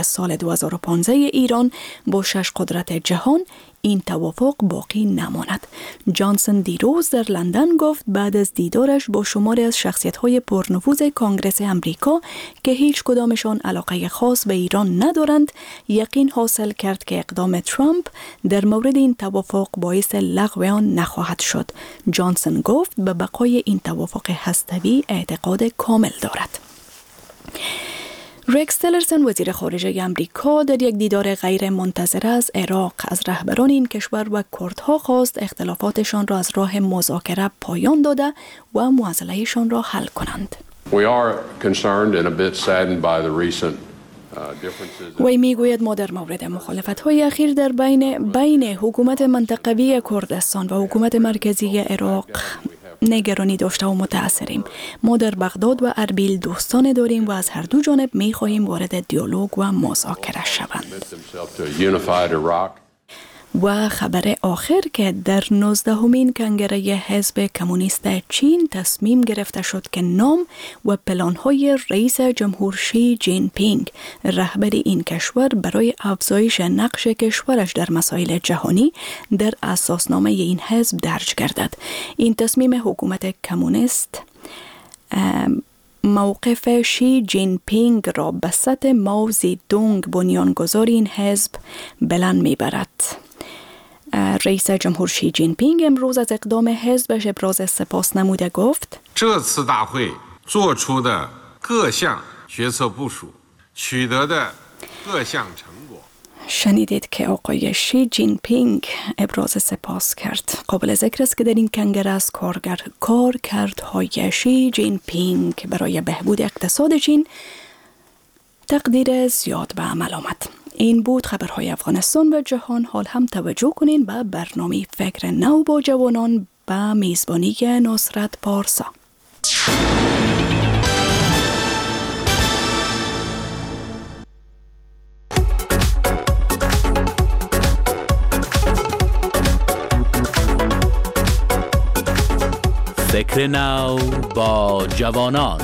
سال 2015 ایران با 6 قدرت جهان این توافق باقی نماند. جانسون دیروز در لندن گفت بعد از دیدارش با شماری از شخصیت‌های پرنفوذ کنگره آمریکا که هیچ کدامشان علاقه خاص به ایران ندارند، یقین حاصل کرد که اقدام ترامپ در مورد این توافق باعث لغو آن نخواهد شد. جانسون گفت به بقای این توافق هسته‌ای اعتقاد کامل دارد. ریکس تیلرسون وزیر خارجه آمریکا در یک دیدار غیر منتظره از عراق از رهبران این کشور و کردها خواست اختلافاتشان را از راه مذاکره پایان داده و معضله‌شان را حل کنند. وی میگوید ما در مورد مخالفت‌های اخیر در بین حکومت منطقوی کردستان و حکومت مرکزی عراق نگرانی داشته و متأثریم. ما در بغداد و اربیل دوستان داریم و از هر دو جانب می خواهیم وارد دیالوگ و مذاکره شوند. و خبر آخر که در 19مین کنگره حزب کمونیست چین تصمیم گرفته شد که نام و پلان‌های رئیس جمهور شی جین پینگ رهبر این کشور برای افزایش نقش کشورش در مسائل جهانی در اساسنامه این حزب درج گردد. این تصمیم حکومت کمونیست موقف شی جین پینگ را به سطح ماو زیدونگ بنیانگذار این حزب بلند میبرد. رئیس جمهور شی جین پینگ امروز از اقدام حزبش ابراز سپاس نموده گفت: شنیدید که آقای شی جین پینگ ابراز سپاس کرد. قابل ذکر است که در این کنگره از کارکردهای شی جین پینگ برای بهبود اقتصاد چین تقدیر زیاد به عمل آمد. این بود خبرهای افغانستان و جهان. حال هم توجه کنین به برنامه فکر نو با جوانان به میزبانی نصرت پارسا. فکر نو با جوانان.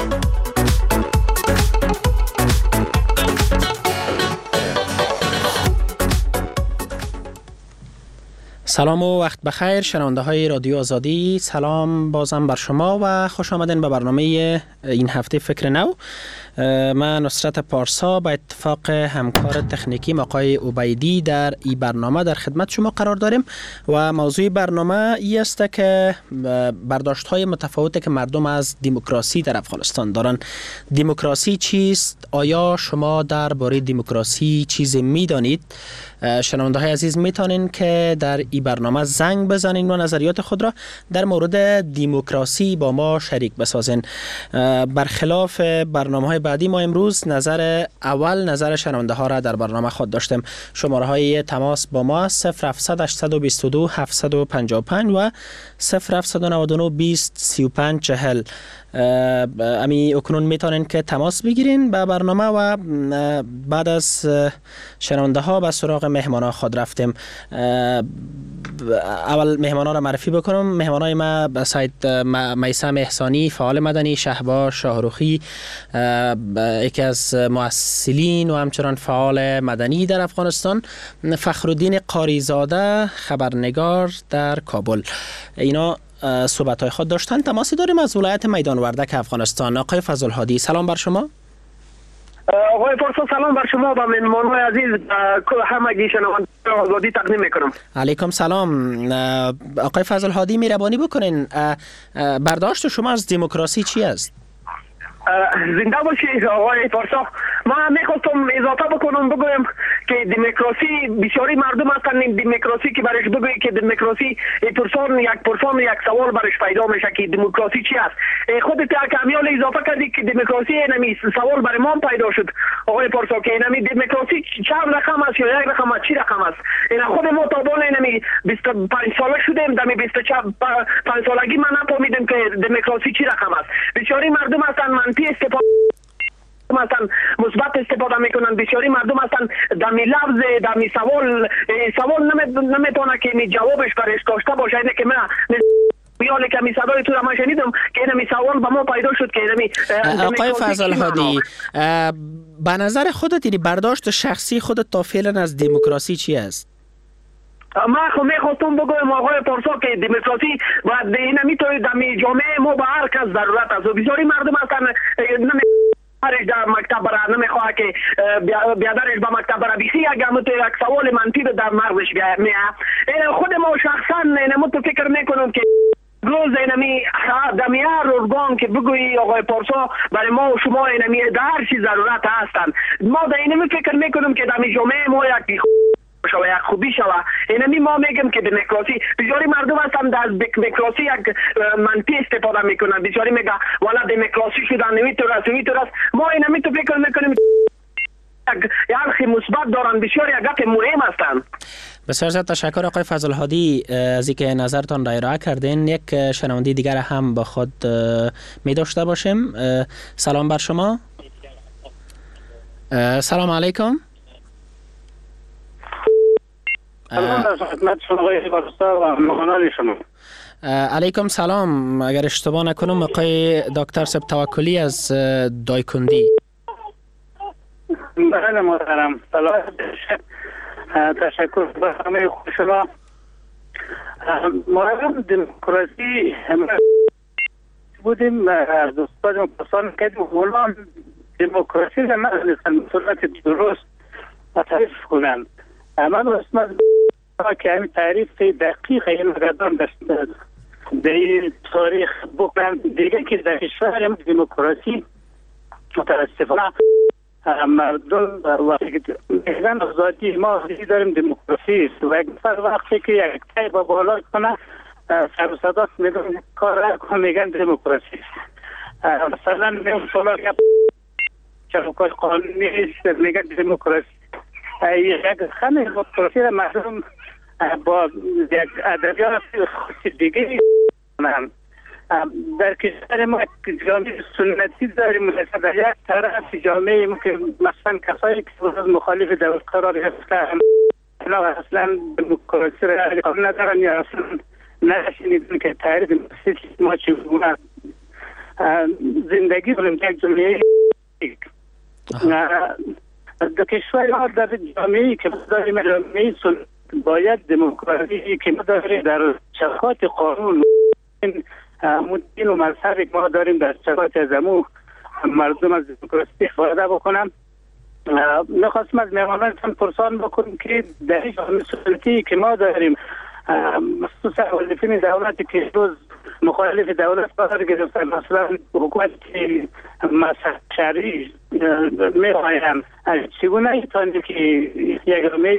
سلام و وقت بخیر شنونده های رادیو آزادی. سلام بازم بر شما و خوش آمدین به برنامه این هفته فکر نو. من نصرت پارسا به اتفاق همکار تکنیکی آقای عبیدی در این برنامه در خدمت شما قرار داریم و موضوع برنامه این است که برداشت های متفاوتی که مردم از دموکراسی در افغانستان دارن. دموکراسی چیست؟ آیا شما درباره دموکراسی چیزی میدانید؟ شنونده های عزیز میتونین که در این برنامه زنگ بزنین و نظریات خود را در مورد دموکراسی با ما شریک بسازین. برخلاف برنامه های بعدی ما امروز نظر شنونده ها را در برنامه خود داشتیم. شماره های تماس با ما 0700 822 755 و 0799 20 35 40. امی اکنون میتونین که تماس بگیرین به برنامه و بعد از شنونده ها به سراغ مهمان ها خود رفتیم. اول مهمان ها را معرفی بکنم. مهمان های ما به سایت میثم احسانی فعال مدنی، شهباز شاهروخی یکی از مؤسسین و همچنان فعال مدنی در افغانستان، فخرالدین قاریزاده خبرنگار در کابل. اینا صحبت های خود داشتن. تماسی داریم از ولایت میدان وردک افغانستان. آقای فضل‌الهادی سلام بر شما. آقای پارسا سلام بر شما و مهمانان عزیز همگی شنوندگان آزادی تقدیم میکنم. علیکم سلام. آقای فضل‌الهادی مهربانی بکنین برداشت شما از دموکراسی چی است؟ زنده باشید آقای پارسا. من میخواستم اضافه بکنم بگویم که دموکراسی بسیاری مردم هستن. این دموکراسی که برش بگویی که دموکراسی پرسان یک سوال برش پیدا میشه که دموکراسی چی است. خودت کمیال اضافه کردی که دموکراسی اینمی سوال برای ما پیدا شد آقای پارسا که اینمی دموکراسی چند رقم است یا یک رقم است، چی رقم است. این خود ما تا بان اینمی 25 ساله شدیم، دمی 25 سالگی من نفهمیدم که دموکراسی چی رقم است. بسیاری مردم هستن منفی استفاده مثلا مثبت استفاده میکنن. بسیاری مردم هستن دمی لفظ دمی سوال نمیتونه که می جوابش برش داشته باشه. اینه که من میاله که می صدای تو ما شنیدم که اینمی سوال به ما پیدا شد که اینمی آقای فضل هادی، به نظر خودت یعنی برداشت شخصی خودت تا فعلا از دموکراسی چی است؟ ما خو میخواستم بگویم آقای پارسا که دموکراسی باید اینمی تو دمی جامعه ما به هر کس ضرورت است و بسیاری مردم هستن هرش در مکتب برای نمیخواه که بیادرش به مکتب برای بیخی یک سوال منفی در مغزش میه. خود ما شخصا اینمو تو فکر میکنم که روز اینمی دمی هر ارگان که بگویی آقای پارسا برای ما و شما اینمی در چی ضرورت هستن، ما در اینمی فکر میکنم که دمی جامعه ما یک شوه یک خوبی شوه. اینمی ما میگم که دموکراسی بسیاری مردم هستن در دموکراسی یک منفی استفاده میکنن، بسیاری میگه والا دموکراسی شدن نمیتور است. ما اینمی تو فکر میکنیم یک حرف مثبت دارن، بسیاری یک گپ مهم هستن. بسیار زیاد تشکر آقای فضل هادی از اینکه نظرتان را ارائه کردین. یک شنونده دیگر هم با خود می داشته باشیم. سلام بر شما. سلام علیکم. علیکم سلام. اگر اشتباه نکنم آقای دکتر سب توکلی از دایکندی. بله محترم، تشکر به همه شما. ما دموکراسی بودیم از دوستان پرسان کردیم غلام دموکراسی را ندانستن به صورت درست تعریف کنند. من اسمت که همین تعریف دقیق این مقدم در تاریخ بکنم دیگه که در کشور دموکراسی متاسفانه مردم وقتی که میگن آزادی ما داریم دموکراسی است و یک نفر وقتی که یک تای با بالا کنه سر و صدا میگن کار کنه میگن دموکراسی است. مثلا میگن فلان چروکای قانونی است میگن دموکراسی. یک خمه دموکراسی را مردم با یک ادبیات خاصی دیگه کنن. در کشور ما جامعه سنتی داریم، در یک طرف جامعه ما که مثلا کسایی که مخالف دولت قرار گرفتن اینا اصلا دموکراسی را قبول ندارن یا اصلا نشنیدن که تعریف ما چگونه زندگی کنیم یک جامعه. در کشور ما در جامعه که داریم جامعه سنتی باید دموکراسی که ما داریم در چوکات قانون دین و مذهبی که ما داریم در چوکات از امو مردم از دموکراسی استفاده بکنم. نخواستم از مهمانانتان پرسان بکنم که در این جامعه سنتی که ما داریم مخصوصا مخالفین دولتی که روز مخالف دولت قرار گرفتن، مثلا حکومت مذهب شرعی میخواهیم چگونه ایتانی که یک جامعه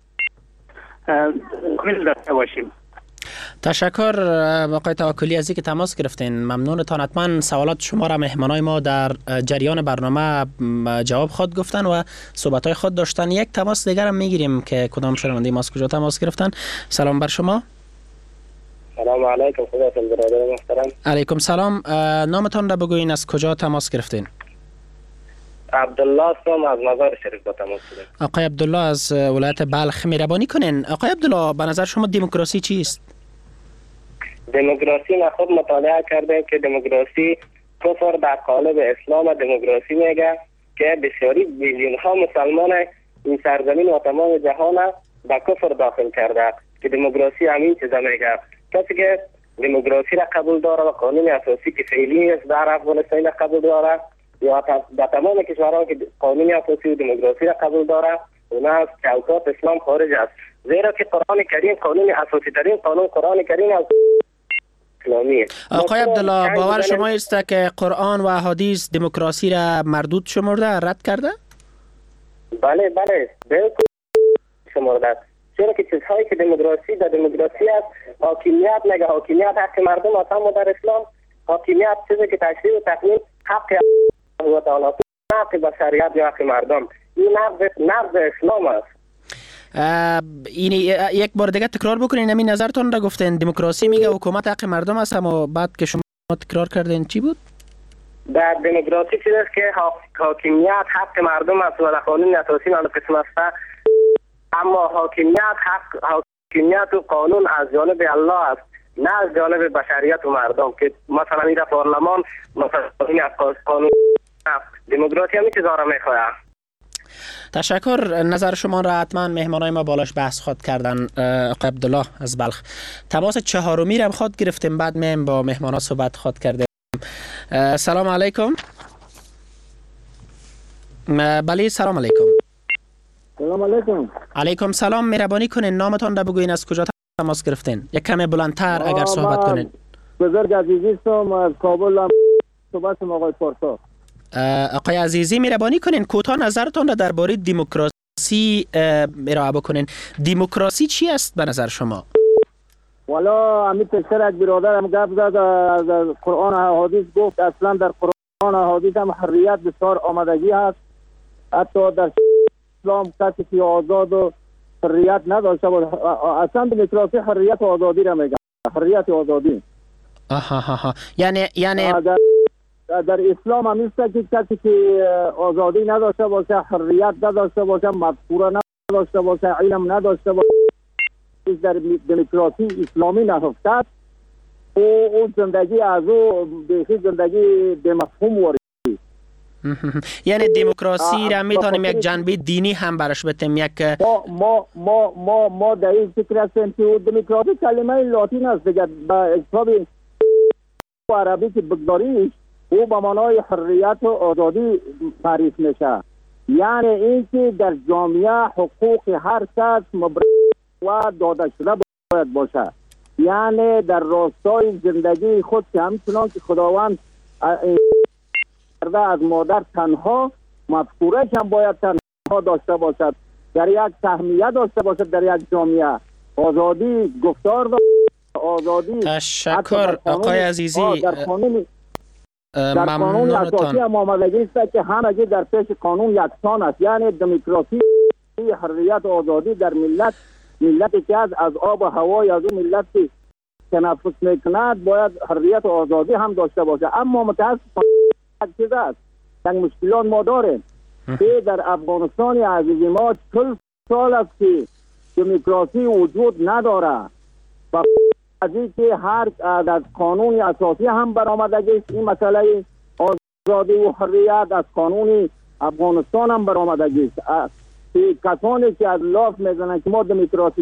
کامل داشته باشیم. تشکر آقای توکلی از اینکه تماس گرفتین. ممنونتان. حتما سوالات شما را مهمانای ما در جریان برنامه جواب خود گفتن و صحبت‌های خود داشتن. یک تماس دیگر هم میگیریم که کدام شنونده ما از کجا تماس گرفتن. سلام بر شما. سلام علیکم خداتون برادر محترم. علیکم سلام. نامتان را بگوین، از کجا تماس گرفتین؟ عبدالله هستم از مزار شریف با تماس گرفتم. آقای عبدالله از ولایت بلخ مهربانی کنین. آقای عبدالله به نظر شما دموکراسی چیست؟ دموکراسی ما خود مطالعه کردیم که دموکراسی کفر در قالب اسلام دموکراسی میگه که بسیاری میلیون ها مسلمان این سرزمین و تمام جهان به کفر داخل کرده که دموکراسی همین چیزا میگه. کسی که دموکراسی را قبول داره و قانون اساسی که فعلی است در افغانستان را قبول داره یا در تمام کشورها که قانون اساسی و دموکراسی را قبول داره اونا از چوکات اسلام خارج است، زیرا که قرآن کریم قانون اساسی ترین قانون قرآن کریم است. آقای عبدالله باور شما است که قرآن و احادیث دموکراسی را مردود شمرده، رد کرده؟ بله بالکل شمرده، چرا که چیزهایی که دموکراسی در دموکراسی است حاکمیت نگه، حاکمیت حق مردم است، اما در اسلام حاکمیت چیزی که تشریع و تقنین حق الله تعالی، حق بشریت یا حق مردم، این نقض اسلام است. این یک بار دیگه تکرار بکنین همین نظرتون را گفتین دموکراسی میگه حکومت حق مردم است، اما بعد که شما تکرار کردین چی بود؟ در دموکراسی چیزی است که حاکمیت حق مردم است و در قانون اساسی منعکس است، اما حاکمیت و قانون از جانب الله است. نه از جانب بشریت و مردم که مثلا این پارلمان مثلا این قانون دموکراسی همین چیزا را میخواه. تشکر. نظر شما را حتما مهمانای ما بالاش بحث خود کردن. آقای عبدالله از بلخ، تماس چهارمی را خود گرفتیم، بعد میم با مهمانا صحبت خود کردیم. سلام علیکم. بله سلام علیکم. سلام علیکم. علیکم سلام. مهربانی کنین نامتان را بگوین، از کجا تماس گرفتین؟ یک کمی بلندتر اگر صحبت کنین. بزرگ عزیزی هستم از کابل. صحبت آقای پارسا. آقای عزیزی مهربانی کنین کوتاه نظرتان را درباره دموکراسی ارائه بکنین. دموکراسی چی است به نظر شما؟ والا همین پسر یک برادرم گپ زد از قرآن و حدیث، گفت اصلا در قرآن و حدیث هم حریت بسیار آمدگی هست. حتی در اسلام کسی که آزاد و حریت نداشته بود. اصلا دموکراسی حریت و آزادی را میگه، حریت و آزادی. یعنی در اسلام هم است که کسی که آزادی نداشته باشه، حریت نداشته باشه، مفکوره نداشته باشه، علم نداشته باشه، در دموکراسی اسلامی نهفته است، او زندگی از او بیخی زندگی به مفهوم وارد. یعنی دموکراسی را میتونیم یک جنبه دینی هم برش بتیم. یک ما در این فکر هستیم که دموکراسی کلمه لاتین است دیگه، با حساب عربی که بگذاریش او به معنای حریت و آزادی تعریف میشه. یعنی اینکه در جامعه حقوق هر کس مبرر و داده شده باید باشه. یعنی در راستای زندگی خود که همچنان که خداوند از مادر تنها، مفکورش هم باید تنها داشته باشد، در یک تهمیه داشته باشد، در یک جامعه آزادی گفتار و آزادی. تشکر آقای عزیزی. در قانون اساسی هم آمدگی است که همگی در پیش قانون یکسان است. یعنی دموکراسی حریت و آزادی در ملتی که از آب و هوای از اون ملت که تنفس میکند باید حریت و آزادی هم داشته باشه. اما متاسفانه یک چیز است، یک مشکلات ما داریم که در افغانستان عزیز ما 40 سال است که دموکراسی وجود نداره و از اینکه هر از قانون اساسی هم برآمدگی است. این مسئله آزادی و حریت از قانون افغانستان هم برآمدگی است که کسانی که از لاف میزنن که ما دموکراسی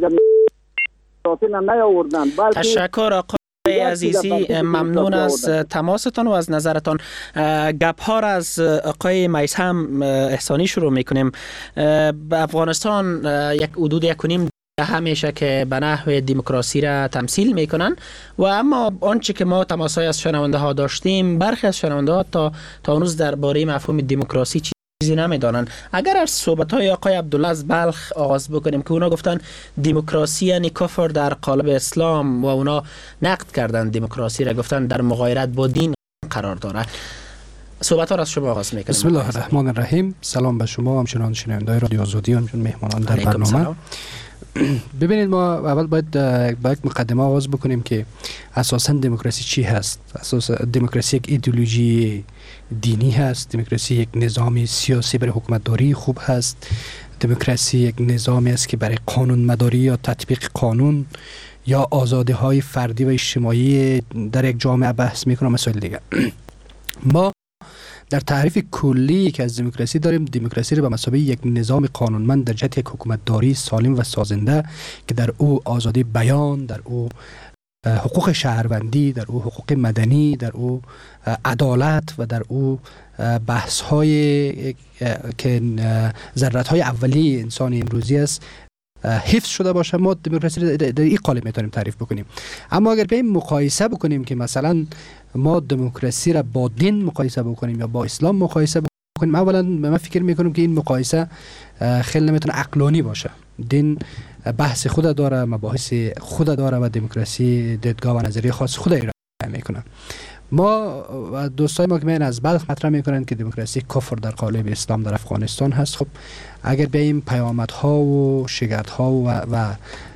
نیاوردن. تشکر آقای عزیزی، ممنون از تماستان و از نظرتان. گپ ها را از آقای میثم احسانی شروع میکنیم. به افغانستان یک حدود 1.5 همیشه که به نحو دموکراسی را تمثیل میکنن و اما آنچه که ما تماسای از شنونده ها داشتیم، برخی از شنونده ها تا هنوز درباره مفهوم دموکراسی چیزی نمیدانن. اگر از صحبت های آقای عبدالله از بلخ آغاز بکنیم که اونا گفتن دموکراسی یعنی کفر در قالب اسلام و اونا نقد کردن دموکراسی را، گفتن در مغایرت با دین قرار داره. صحبت ها را از شما آغاز میکنیم. بسم الله الرحمن الرحیم. سلام به شما همچنان شنوندگان رادیو آزادی و همچنان مهمانان در برنامه. ببینید، ما اول باید با یک مقدمه آغاز بکنیم که اساساً دموکراسی چی هست. دموکراسی یک ایدئولوژی دینی هست. دموکراسی یک نظام سیاسی برای حکومتداری خوب هست. دموکراسی یک نظامی است که برای قانون مداری یا تطبیق قانون یا آزادی های فردی و اجتماعی در یک جامعه بحث میکنه. مسائل دیگه ما در تعریف کلی که از دموکراسی داریم، دموکراسی رو به مثابه یک نظام قانونمند در جهت یک حکومتداری سالم و سازنده که در او آزادی بیان، در او حقوق شهروندی، در او حقوق مدنی، در او عدالت و در او بحث های که ضرورت های اولیه انسان امروزی است حفظ شده باشه، ما دموکراسی رو در این قالب میتونیم تعریف بکنیم. اما اگر بیایم مقایسه بکنیم که مثلا ما دموکراسی را با دین مقایسه بکنیم یا با اسلام مقایسه بکنیم، اولا من فکر میکنم که این مقایسه خیلی نمیتونه عقلانی باشه. دین بحث خود داره، مباحث خود داره و دموکراسی دیدگاه و نظریه خاص خود ارائه میکنه. ما و دوستای ما که میان از بلخ مطرح میکنن که دموکراسی کفر در قالب اسلام در افغانستان هست. خب اگر بیایم پیامدها و شگردها و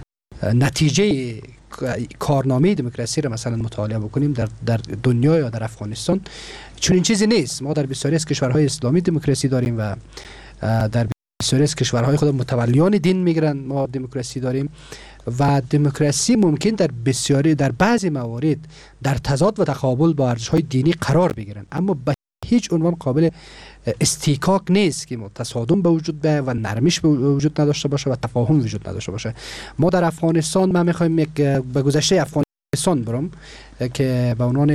نتیجه کارنامه دموکراسی را مثلا مطالعه بکنیم در دنیا یا در افغانستان، چون این چیزی نیست. ما در بسیاری از کشورهای اسلامی دموکراسی داریم و در بسیاری از کشورهای خود متولیان دین میگرن ما دموکراسی داریم و دموکراسی ممکن در بعضی موارد در تضاد و تقابل با ارزش‌های دینی قرار بگیرن، اما به هیچ عنوان قابل استیکاک نیست که تصادم به وجود بیاید و نرمش به وجود نداشته باشه و تفاهم وجود نداشته باشه. ما در افغانستان ما می‌خوایم به گذشته افغانستان برم که به عنوان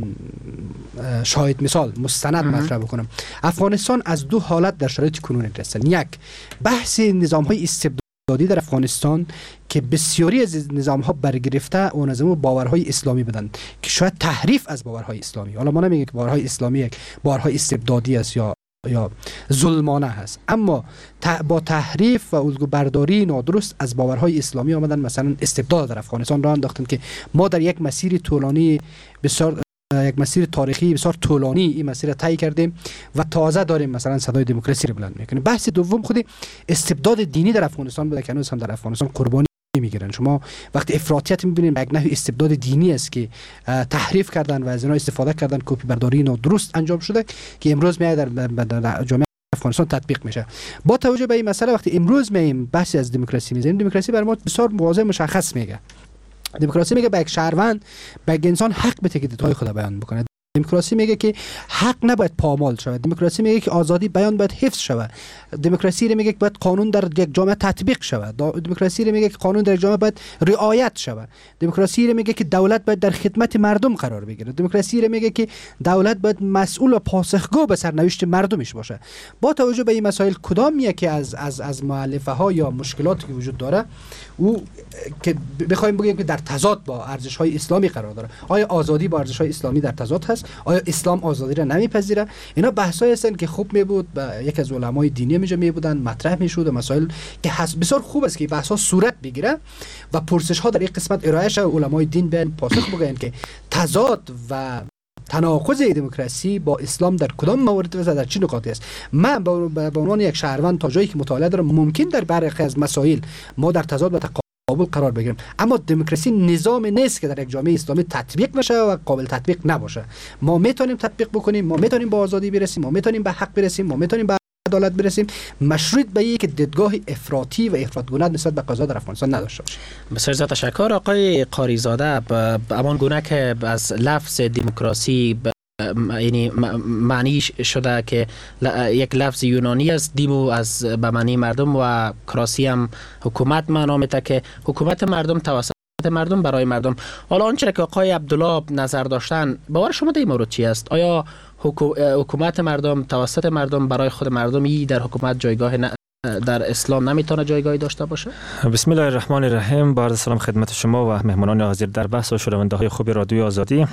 شاهد مثال مستند مطرح بکنم. افغانستان از دو حالت در شرایط کنونی رسید. یک، بحث نظام‌های استبدادی در افغانستان که بسیاری از نظام‌ها برگرفته اون از باورهای اسلامی بودن که شاید تحریف از باورهای اسلامی، حالا ما نمیگیم که باورهای اسلامی یک باورهای استبدادی است یا ظلمانه هست، اما با تحریف و الگو برداری نادرست از باورهای اسلامی آمدن مثلا استبداد در افغانستان راه انداختن که ما در یک مسیر طولانی بسیار یک مسیر تاریخی بسیار طولانی این مسیر طی کردیم و تازه داریم مثلا صدای دموکراسی رو بلند میکنیم. بحث دوم خود استبداد دینی در افغانستان بوده که هنوز هم در افغانستان قربانی میگیرن. شما وقتی افراطیت میبینید به یک نحو استبداد دینی است که تحریف کردن و از اینا استفاده کردن، کپی برداری نادرست انجام شده که امروز میاد در جامعه افغانستان تطبیق میشه. با توجه به این مسئله وقتی امروز میایم بحث از دموکراسی میزنیم، دموکراسی برای ما بسیار واضح مشخص میگه. دموکراسی میگه به یک شهروند، به یک انسان حق بده که دیدگاه خود بیان بکنه. دموکراسی میگه که حق نباید پامال شود. دموکراسی میگه که آزادی بیان باید حفظ شود. دموکراسی میگه که باید قانون در یک جامعه تطبیق شود. دموکراسی میگه که قانون در یک جامعه باید رعایت شود. دموکراسی میگه که دولت باید در خدمت مردم قرار بگیره. دموکراسی میگه که دولت باید مسئول و پاسخگو به سرنوشت مردمش باشه. با توجه به این مسائل کدام یکی از مؤلفه ها یا مشکلاتی که وجود داره او که بخوایم بگیم که در تضاد با ارزش های اسلامی قرار داره؟ آیا آزادی با ارزش های اسلامی در تضاد هست؟ آیا اسلام آزادی را نمیپذیره؟ اینا بحثایی هستن که خوب میبود با یک از علمای دینی میجا میبودن مطرح میشد. مسائل که بسیار خوب است که بحث ها صورت بگیره و پرسش ها در این قسمت ارائه شه و علمای دین بیان پاسخ بگن که تضاد و تناقض دموکراسی با اسلام در کدام موارد و در چه نکاتی است. من به عنوان یک شهروند تا جایی که مطالعه دارم ممکن در برخی از مسائل ما در تضاد و قابل قرار بگیریم، اما دموکراسی نظام نیست که در یک جامعه اسلامی تطبیق بشه و قابل تطبیق نباشه. ما میتونیم تطبیق بکنیم، ما میتونیم به آزادی برسیم، ما میتونیم به حق برسیم، ما میتونیم به عدالت برسیم، مشروط به اینکه دیدگاه افراطی و افراطگونه نسبت به قضا در افغانستان نداشته باشیم. بسیار زیاد تشکر آقای قاریزاده. همان گونه که از لفظ دموکراسی یعنی معنی شده که یک لفظ یونانی است، دیمو از به معنی مردم و کراسی هم حکومت معنا میده که حکومت مردم توسط مردم برای مردم. حالا آنچه که آقای عبدالله نظر داشتن، باور شما در این مورد چی است؟ آیا حکومت مردم توسط مردم برای خود مردمی در حکومت جایگاه در اسلام نمیتونه جایگاهی داشته باشه؟ بسم الله الرحمن الرحیم. با عرض سلام خدمت شما و مهمانان حاضر در بحث و شنونده های خوب رادیوی آزادی.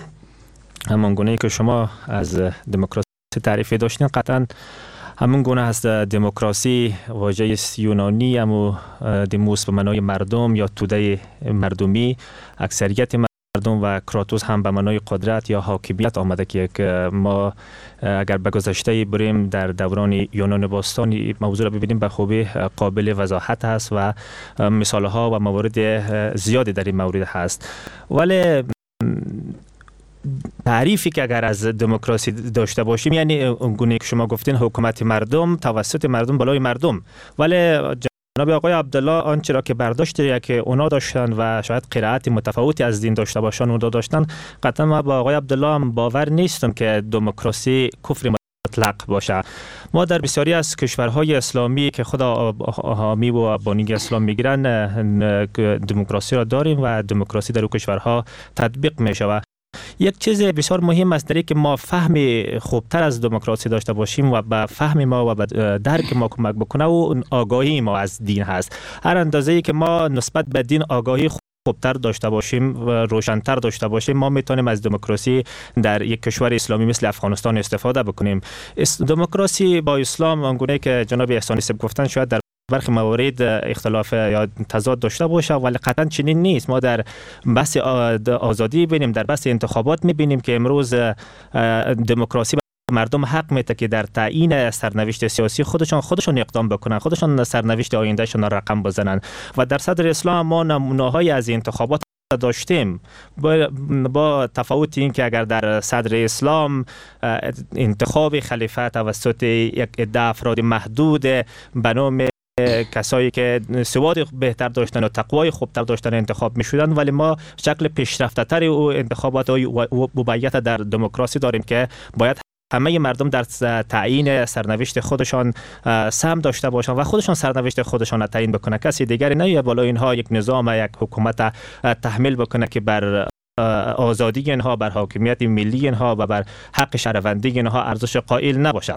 همان گونه که شما از دموکراسی تعریف داشتین، قطعا همون گونه هست. دموکراسی واژه یونانی اما دموس به معنای مردم یا توده مردمی، اکثریت مردم، و کراتوس هم به معنای قدرت یا حاکمیت آمده که ما اگر به گذشته بریم در دوران یونان باستان موضوع را ببینیم به خوبی قابل وضاحت هست و مثال ها و موارد زیادی در این مورد هست. ولی تعریفی که اگر از دموکراسی داشته باشیم، یعنی اونگونه که شما گفتین حکومت مردم توسط مردم برای مردم، ولی جناب آقای عبدالله آنچه را که برداشت که اونا داشتن و شاید قرائت متفاوتی از دین داشته باشن اونا داشتن، قطعا ما با آقای عبدالله هم باور نیستم که دموکراسی کفر مطلق باشه. ما در بسیاری از کشورهای اسلامی که خود حامی و بانی اسلام میگیرن دموکراسی را داریم و دموکراسی در اون کشورها تطبیق میشه. یک چیز بسیار مهم است که ما فهم خوبتر از دموکراسی داشته باشیم و به فهم ما و به درک ما کمک بکنه و آگاهی ما از دین هست. هر اندازه‌ای که ما نسبت به دین آگاهی خوبتر داشته باشیم و روشن‌تر داشته باشیم، ما میتونیم از دموکراسی در یک کشور اسلامی مثل افغانستان استفاده بکنیم. دموکراسی با اسلام آنگونه که جناب احسانی صاحب گفتن شاید در برخی موارد اختلاف یا تضاد داشته باشه، ولی قطعا چنین نیست. ما در بحث آزادی ببینیم، در بحث انتخابات میبینیم که امروز دموکراسی مردم حق میده که در تعیین سرنوشت سیاسی خودشون اقدام بکنن، خودشون سرنوشت آیندهشون را رقم بزنن. و در صدر اسلام ما نمونه‌های از انتخابات داشتیم، با تفاوت این که اگر در صدر اسلام انتخاب خلیفه توسط یک عده افراد محدود به نام کسایی که سواد بهتر داشتن و تقوای خوبتر داشتن انتخاب میشدن، ولی ما شکل پیشرفته تری او انتخابات و موقعیت در دموکراسی داریم که باید همه مردم در تعیین سرنوشت خودشان سهم داشته باشند و خودشان سرنوشت خودشان را تعیین بکنه. کسی دیگری نه بالا اینها یک نظام، یک حکومت تحمیل بکنه که بر آزادی اینها، بر حاکمیت ملی اینها و بر حق شهروندی اینها ارزش قائل نباشد.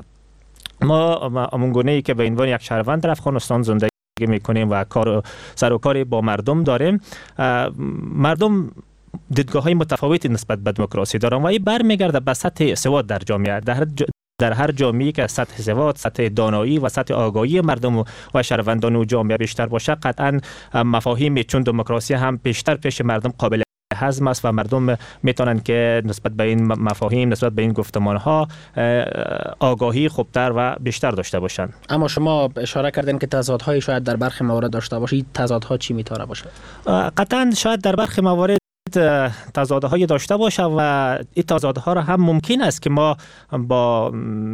ما همونگونه‌ای که به عنوان یک شهروند در افغانستان زندگی میکنیم و سر و کاری با مردم داریم، مردم دیدگاه‌های متفاوتی نسبت به دموکراسی دارن و این برمیگرده به سطح سواد در جامعه. در هر جامعه‌ای که سطح سواد، سطح دانایی و سطح آگاهی مردم و شهروندان و جامعه بیشتر باشه، قطعاً مفاهیم چون دموکراسی هم بیشتر پیش مردم قابل هضم است و مردم میتونن که نسبت به این مفاهیم، نسبت به این گفتمان‌ها آگاهی خوبتر و بیشتر داشته باشند. اما شما اشاره کردین که تضادهای شاید در برخی موارد داشته باشه. این تضادها چی میتونه باشه؟ قطعاً شاید در برخی موارد تضادهای داشته باشه و این تضادها را هم ممکن است که ما با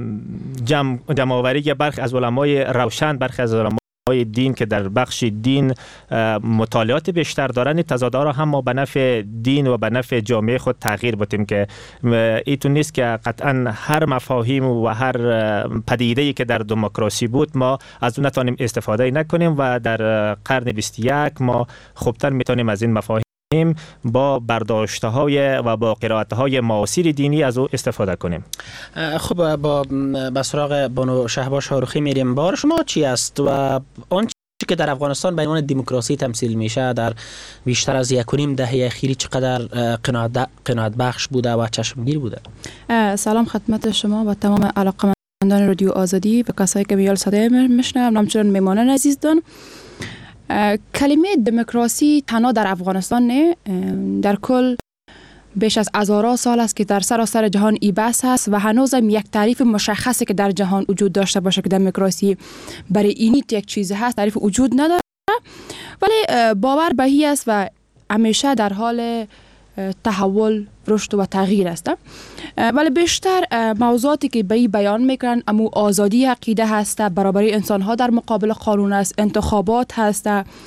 جمع‌آوری برخی از علمای روشن، برخی از علمای دین که در بخش دین مطالعات بیشتر دارن، این تضادها را هم ما به نفع دین و به نفع جامعه خود تغییر بدیم که ایتون نیست که قطعا هر مفاهیم و هر پدیده‌ای که در دموکراسی بود ما از اون نتونیم استفاده نکنیم و در قرن 21 ما خوبتر میتونیم از این مفاهیم با برداشت‌های و با قرائت‌های معاصر دینی از او استفاده کنیم. خب با سراغ بانو شهباز شاروخی میریم. بار شما چی است و آنچه که در افغانستان به عنوان دموکراسی تمثیل میشه در بیشتر از 1.5 دهه اخیر چقدر قناعت بخش بوده و چشمگیر بوده؟ سلام خدمت شما و تمام علاقه‌مندان رادیو آزادی و کسایی که میال صدای میشنوم، همچنین میمانان عزیزان. کلمه دموکراسی تنها در افغانستان نه، در کل بیش از هزارها سال است که در سراسر جهان ای بحث هست و هنوزم یک تعریف مشخصی که در جهان وجود داشته باشه که دموکراسی برای اینیت یک چیز هست تعریف وجود نداره، ولی باور به این است و همیشه در حال تحول، رشد و تغییر است. ولی بیشتر موضوعاتی که به این بیان میکنن امو آزادی عقیده هست، برابری انسان ها در مقابل قانون است، انتخابات هست،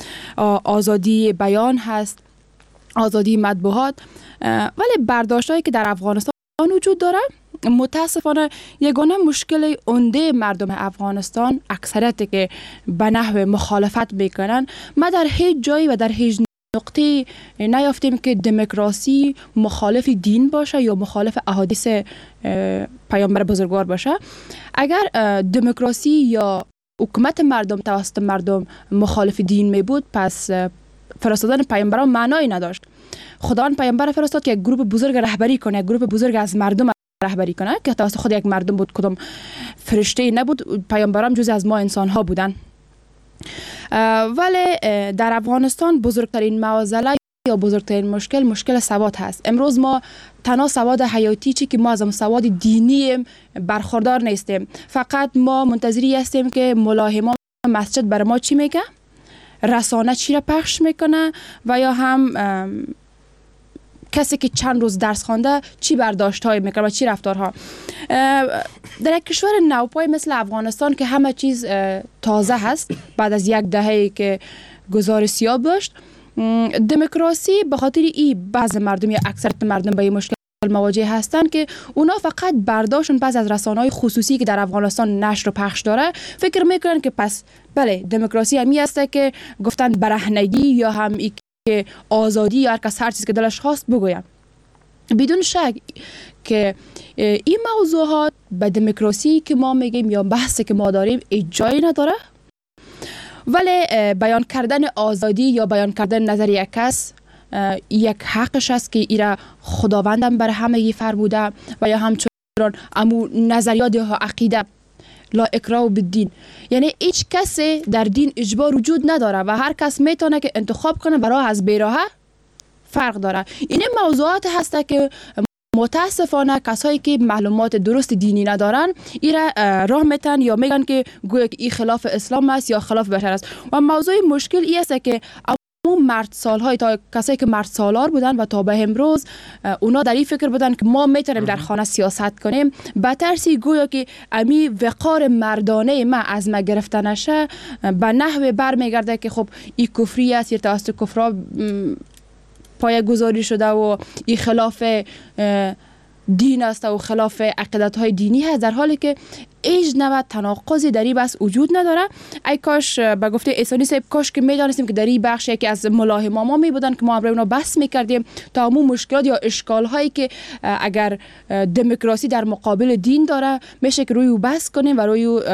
آزادی بیان هست، آزادی مطبوعات. ولی برداشتایی که در افغانستان وجود داره متاسفانه یگانه مشکل عمده مردم افغانستان اکثریت که به نحو مخالفت میکنن، ما در هیچ جایی و در هیچ نقطه نیافتیم که دموکراسی مخالف دین باشه یا مخالف احادیث پیامبر بزرگوار باشه. اگر دموکراسی یا حکومت مردم توسط مردم مخالف دین می بود، پس فرستادن پیامبران معنایی نداشت. خداوند پیامبر فرستاد که یک گروه بزرگ رهبری کنه، یک گروه بزرگ از مردم رهبری کنه که توسط خود یک مردم بود، کدام فرشته نبود. پیامبران جزء از ما انسان ها بودن. ولی در افغانستان بزرگترین معضله یا بزرگترین مشکل سواد هست. امروز ما تنها سواد حیاتی چی که ما از سواد دینی برخوردار نیستیم، فقط ما منتظری هستیم که ملا امام مسجد بر ما چی میگه، رسانه چی را پخش میکنه و یا هم کسی که چند روز درس خوانده چی برداشت‌های میکنه و چی رفتارها. در یک کشور نوپای مثل افغانستان که همه چیز تازه هست بعد از یک دهه‌ای که گذار سیاه داشت، دموکراسی به خاطر این بعض مردم یا اکثریت مردم به این مشکل مواجه هستند که اونا فقط برداشتن بعض از رسانه‌های خصوصی که در افغانستان نشر و پخش داره فکر میکنن که پس بله دموکراسی همی است که گفتن برهنگی یا هم که آزادی یا هر کس هر چیز که دلش خواست بگوین. بدون شک که این موضوعات به دموکراسی که ما میگیم یا بحثی که ما داریم جایی نداره، ولی بیان کردن آزادی یا بیان کردن نظر یک کس یک حقش است که ایرا خداوندم بر همه فرموده و یا همچنان امو نظریات ها عقیده لا اکراه بالدین، یعنی هیچ کسی در دین اجبار وجود نداره و هر کس میتونه که انتخاب کنه برای از بیراهه فرق داره. این موضوعات هسته که متاسفانه کسایی که معلومات درست دینی ندارن ایرا راه میتن یا میگن که گویا که این خلاف اسلام است یا خلاف بشر است. و موضوع مشکل این است که تمام مرد سالهای تا کسایی که مرد سالار بودن و تا به امروز اونا در این فکر بودن که ما میتونیم در خانه سیاست کنیم، به ترسی گویا که امی وقار مردانه ما از ما گرفته نشه به نحو برمیگرده که خب این کفری است یا توسط کفرا پایه گذاری شده و این خلاف دین است و خلاف عقیدت های دینی هست، در حالی که هیچ نوع تناقضی در این بحث وجود نداره. ای کاش به گفته احسانی صاحب کاش که میدانستیم که در این بخش یکی از ملاحما ما می بودن که ما امروز اونا بحث میکردیم تا همون مشکلات یا اشکال هایی که اگر دموکراسی در مقابل دین داره میشه که روی او بحث کنیم و روی او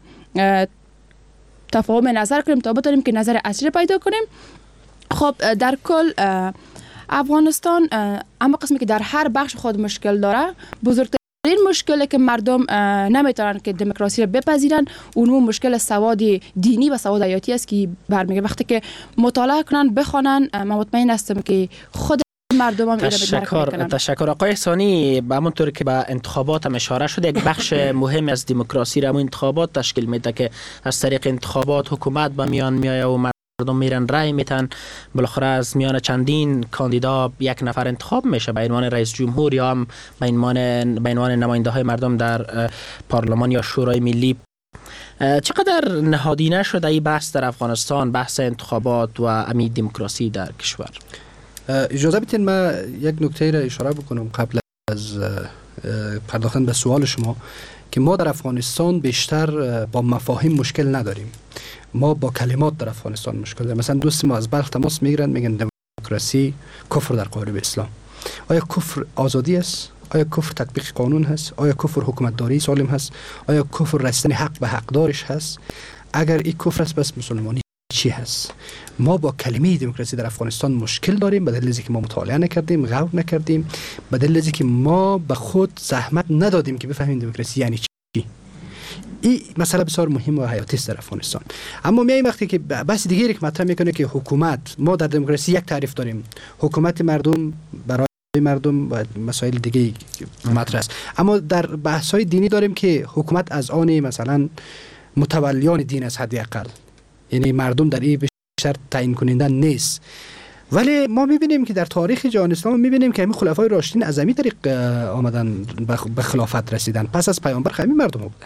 تفاهم نظر کنیم تا بتونیم که نظر اصلی پیدا کنیم. خب در کل افغانستان اما قسمی که در هر بخش خود مشکل داره، بزرگترین مشکلی که مردم نمیتونن که دموکراسی رو بپذیرن اون مشکل سواد دینی و سواد حیاتی است که برمیگه. وقتی که مطالعه کنن بخونن من مطمئن هستم که خود مردم هم تشکر آقای احسانی. به همونطور که به انتخابات هم اشاره شده، یک بخش مهم از دموکراسی را همون انتخابات تشکیل میده که از طریق انتخابات حکومت به میان میایه و مردم میرن رای میتن. بالاخره از میان چندین کاندیدا یک نفر انتخاب میشه به عنوان رئیس جمهور یا هم به عنوان نماینده های مردم در پارلمان یا شورای ملی. چقدر نهادینه شده این بحث در افغانستان، بحث انتخابات و امی دموکراسی در کشور؟ اجازه بدین من یک نکته را اشاره بکنم قبل از پرداختن به سوال شما که ما در افغانستان بیشتر با مفاهیم مشکل نداریم، ما با کلمات در افغانستان مشکل داریم. مثلا دوست ما از بلخ تماس میگیرن میگن دموکراسی کفر در قالب اسلام. آیا کفر آزادی است؟ آیا کفر تطبیق قانون هست؟ آیا کفر حکومتداری سالم هست؟ آیا کفر رسیدن حق به حقدارش هست؟ اگر این کفر است پس مسلمانی چی هست؟ ما با کلمه دموکراسی در افغانستان مشکل داریم به دلیل اینکه ما مطالعه نکردیم، غور نکردیم، به دلیل اینکه ما به خود زحمت ندادیم که بفهمیم دموکراسی یعنی چی. این مسئله بسیار مهم و حیاتی است در افغانستان. اما میایم وقتی که بحث دیگری که مطرح میکنه که حکومت، ما در دموکراسی یک تعریف داریم، حکومت مردم برای مردم و مسائل دیگه مطرح است. اما در بحث‌های دینی داریم که حکومت از آن مثلا متولیان دین است حداقل، یعنی مردم در این بیشتر تعیین کننده نیست. ولی ما میبینیم که در تاریخ جهان اسلام میبینیم که همین خلفای راشدین از همین طریق آمدن به خلافت رسیدن، پس از پیامبر همین مردم بودن.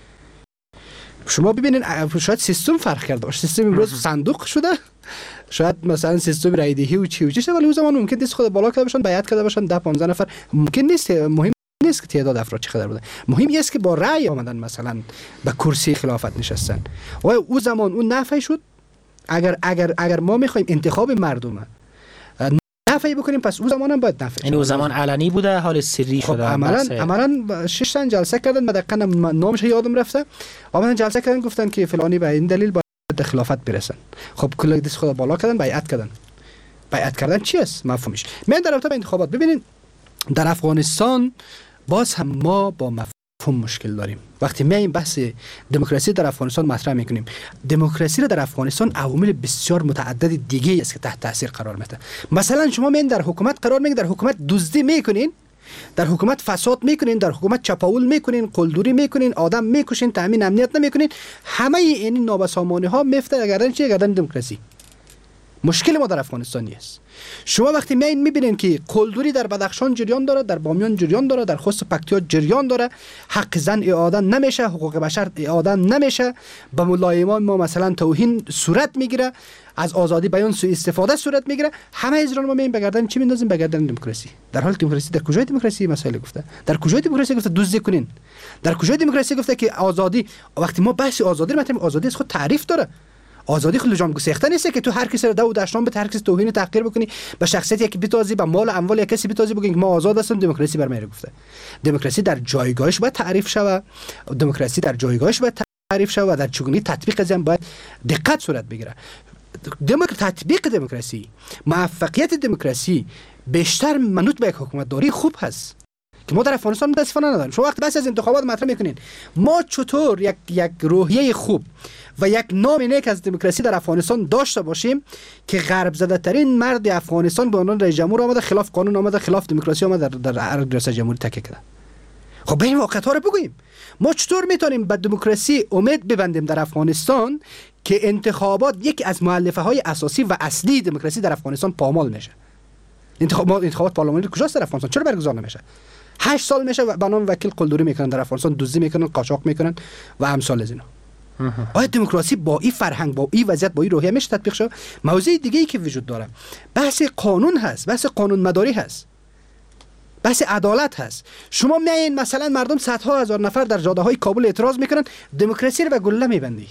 شما ببینید شاید سیستم فرق کرده باشه، سیستم امروز صندوق شده، شاید مثلا سیستم رایدهی و چی شده، ولی اون زمان ممکن نیست خود بالا کرده باشن، بیعت کرده باشن 10-15 نفر، ممکن نیست. مهم نیست که تعداد افراد چقدر بوده، مهم است که با رأی آمدن مثلا به کرسی خلافت نشستن. و اون زمان اون نفع شد. اگر ما میخوایم انتخاب مردم نفعی بکنیم پس اون زمان هم باید نفع. یعنی اون زمان علنی بوده، حال سری شده. عملاً 6 تا جلسه کردن، دقیقاً نامش یادم رفته. آمدن جلسه کردن گفتن که فلانی به این دلیل باید به خلافت برسن. خب کل دست خدا بالا کردن، بیعت کردن چی است؟ مفهومش. من در رابطه با انتخابات ببینید در افغانستان باز هم ما با مفهوم مشکل داریم. وقتی ما این بحث دموکراسی در افغانستان مطرح میکنیم، دموکراسی را در افغانستان عوامل بسیار متعدد دیگه است که تحت تاثیر قرار میده. مثلا شما من در حکومت قرار میگیرید، در حکومت دزدی میکنین، در حکومت فساد میکنین، در حکومت چپاول میکنین، قلدری میکنین، آدم میکشین، تامین امنیت نمیکنین، همه این نابسامانی ها میفته گردن چیه؟ گردن دموکراسی. مشکل ما در افغانستان است. شما وقتی میبینین که قلدری در بدخشان جریان داره، در بامیان جریان داره، در خوست پکتیا جریان داره، حق زن اعاده نمیشه، حقوق بشر اعاده نمیشه، به ملایمان ما مثلا توهین صورت میگیره، از آزادی بیان سوء استفاده صورت میگیره، همه اجرا ما میایم بگردن چی میندازیم؟ بگردن دموکراسی. در حال دموکراسی در کجای دموکراسی مسائل گفته؟ در کجای دموکراسی گفته دزدی کنین؟ در کجای دموکراسی گفته که آزادی؟ وقتی ما بحث آزادی رو میگیم، آزادی از خود تعریف داره. آزادی خود لجام گسیخته نیست که تو هر کسی رو دو دشنام به هر کسی توهین و تحقیر بکنی، به شخصیت یکی بتازی، به مال و اموال یک کسی بتازی، بگی ما آزاد هستیم. دموکراسی بر ما گفته دموکراسی در جایگاهش باید تعریف شود، دموکراسی در جایگاهش باید تعریف شود و در چگونگی تطبیق از آن باید دقت صورت بگیره. تطبیق دموکراسی، موفقیت دموکراسی بیشتر منوط به یک حکومت داری خوب هست که ما در افغانستان متاسفانه نداریم. شما وقتی بحث از انتخابات مطرح میکنین، ما چطور یک روحیه خوب و یک نام نیک از دموکراسی در افغانستان داشته باشیم که غرب زده ترین مرد افغانستان به عنوان رئیس جمهور آمده، خلاف قانون آمده، خلاف دموکراسی آمده، در ریاست جمهوری تکیه کرده. خب به این واقعیت ها رو بگوییم. ما چطور میتونیم به دموکراسی امید ببندیم در افغانستان که انتخابات یک از مؤلفه های اساسی و اصلی دموکراسی در افغانستان پامال میشه؟ انتخابات پارلمانی کجاست در افغانستان؟ چرا برگزار نمیشه؟ 8 سال میشه به نام وکیل قلدری میکنن در افغانستان، دزدی میکنن، قاچاق میکنن و امثال از اینا. آیا دموکراسی با این فرهنگ، با این وضعیت، با این روحیه میشه تطبیق شه؟ موضوع دیگه ای که وجود داره بحث قانون هست، بحث قانون مداری هست، بحث عدالت هست. شما میایین مثلا مردم صدها هزار نفر در جاده های کابل اعتراض میکنن، دموکراسی رو به گله میبندی.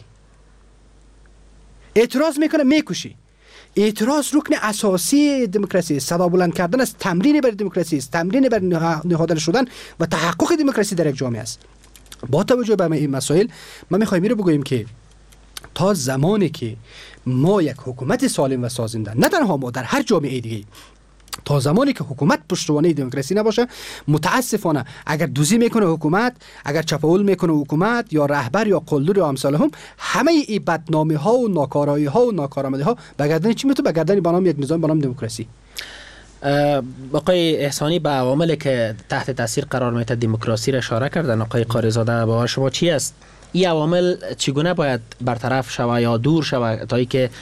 اعتراض میکنه میکشی. اعتراض رکن اساسی دموکراسی است. صدا بلند کردن از تمرین بر دموکراسی است، تمرین بر نهادن شدن و تحقق دموکراسی در یک جامعه است. با توجه به این مسائل ما میخوایم این رو بگوییم که تا زمانی که ما یک حکومت سالم و سازنده، نه تنها ما، در هر جامعه دیگه، تا زمانی که حکومت پشتوانه دموکراسی نباشه، متاسفانه اگر دوزی میکنه حکومت، اگر چپاول میکنه حکومت یا رهبر یا قلدر یا امثال هم، همه این بدنامی ها و ناکارایی ها و ناکارآمدی ها به گردن چی میتونه؟ به گردن بنام یک نظام بنام دموکراسی. آقای احسانی به عواملی که تحت تاثیر قرار میده دموکراسی را اشاره کردن، آقای قاریزاده، با شما چی است؟ این عوامل چگونه باید برطرف شود یا دور شود تا اینکه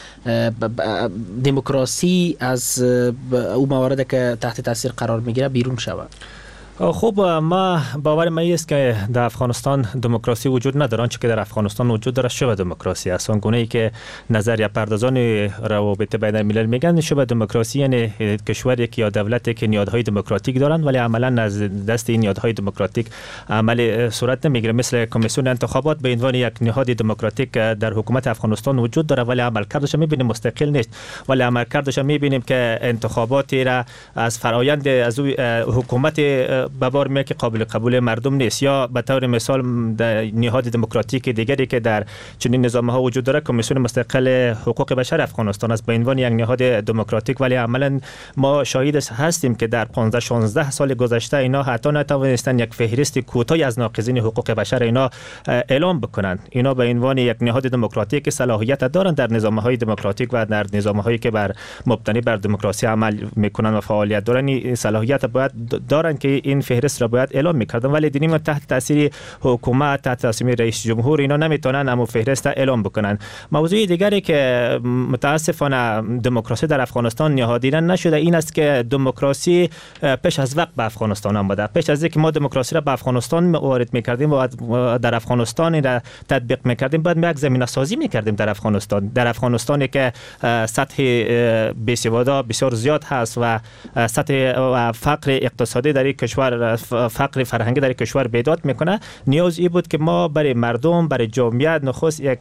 دموکراسی از اون موارد که تحت تاثیر قرار میگیره بیرون شود؟ خب ما باور من است که در افغانستان دموکراسی وجود نداره. آنچه که در افغانستان وجود داره شبه دموکراسی است. آن گونه‌ای که نظریه پردازان روابط بین الملل میگن شبه دموکراسی یعنی کشوری که یا دولتی که نیازهای دموکراتیک دارند ولی عملا از دست این نیازهای دموکراتیک عمل صورت نمیگیره. مثل کمیسیون انتخابات به عنوان یک نهاد دموکراتیک در حکومت افغانستان وجود داره ولی عملکردش میبینیم مستقل نیست، ولی عملکردش میبینیم که انتخاباتی را از فرآیند از حکومت به بار میاد که قابل قبول مردم نیست. یا به طور مثال نهاد دموکراتیک دیگری که در چنین نظام‌ها وجود داره کمیسیون مستقل حقوق بشر افغانستان است به عنوان یک نهاد دموکراتیک، ولی عملا ما شاهد هستیم که در 15-16 سال گذشته اینا حتی نتوانستن یک فهرست کوتاهی از ناقضین حقوق بشر اینا اعلام بکنن. اینا به عنوان یک نهاد دموکراتیک صلاحیت دارند در نظام‌های دموکراتیک و در نظام‌هایی که بر مبتنی بر دموکراسی عمل میکنن و فعالیت دارن صلاحیت باید دارن که این فهرست را باید اعلام میکردن، ولی دیدیم تحت تاثیر حکومت، تحت تاثیر رئیس جمهور اینا نمیتونن اما فهرست اعلام بکنن. موضوع دیگری که متاسفانه دموکراسی در افغانستان نهادینه نشده این است که دموکراسی پیش از وقت به افغانستان آمده. پیش از اینکه ما دموکراسی را به افغانستان وارد میکردیم و در افغانستان را تطبیق میکردیم بعد یک زمینه سازی میکردیم در افغانستانی که سطح بیسوادی بسیار زیاد هست و سطح فقر اقتصادی در کشور، فقر فرهنگی در کشور بیداد میکنه. نیاز ای بود که ما برای مردم، برای جامعه نخست یک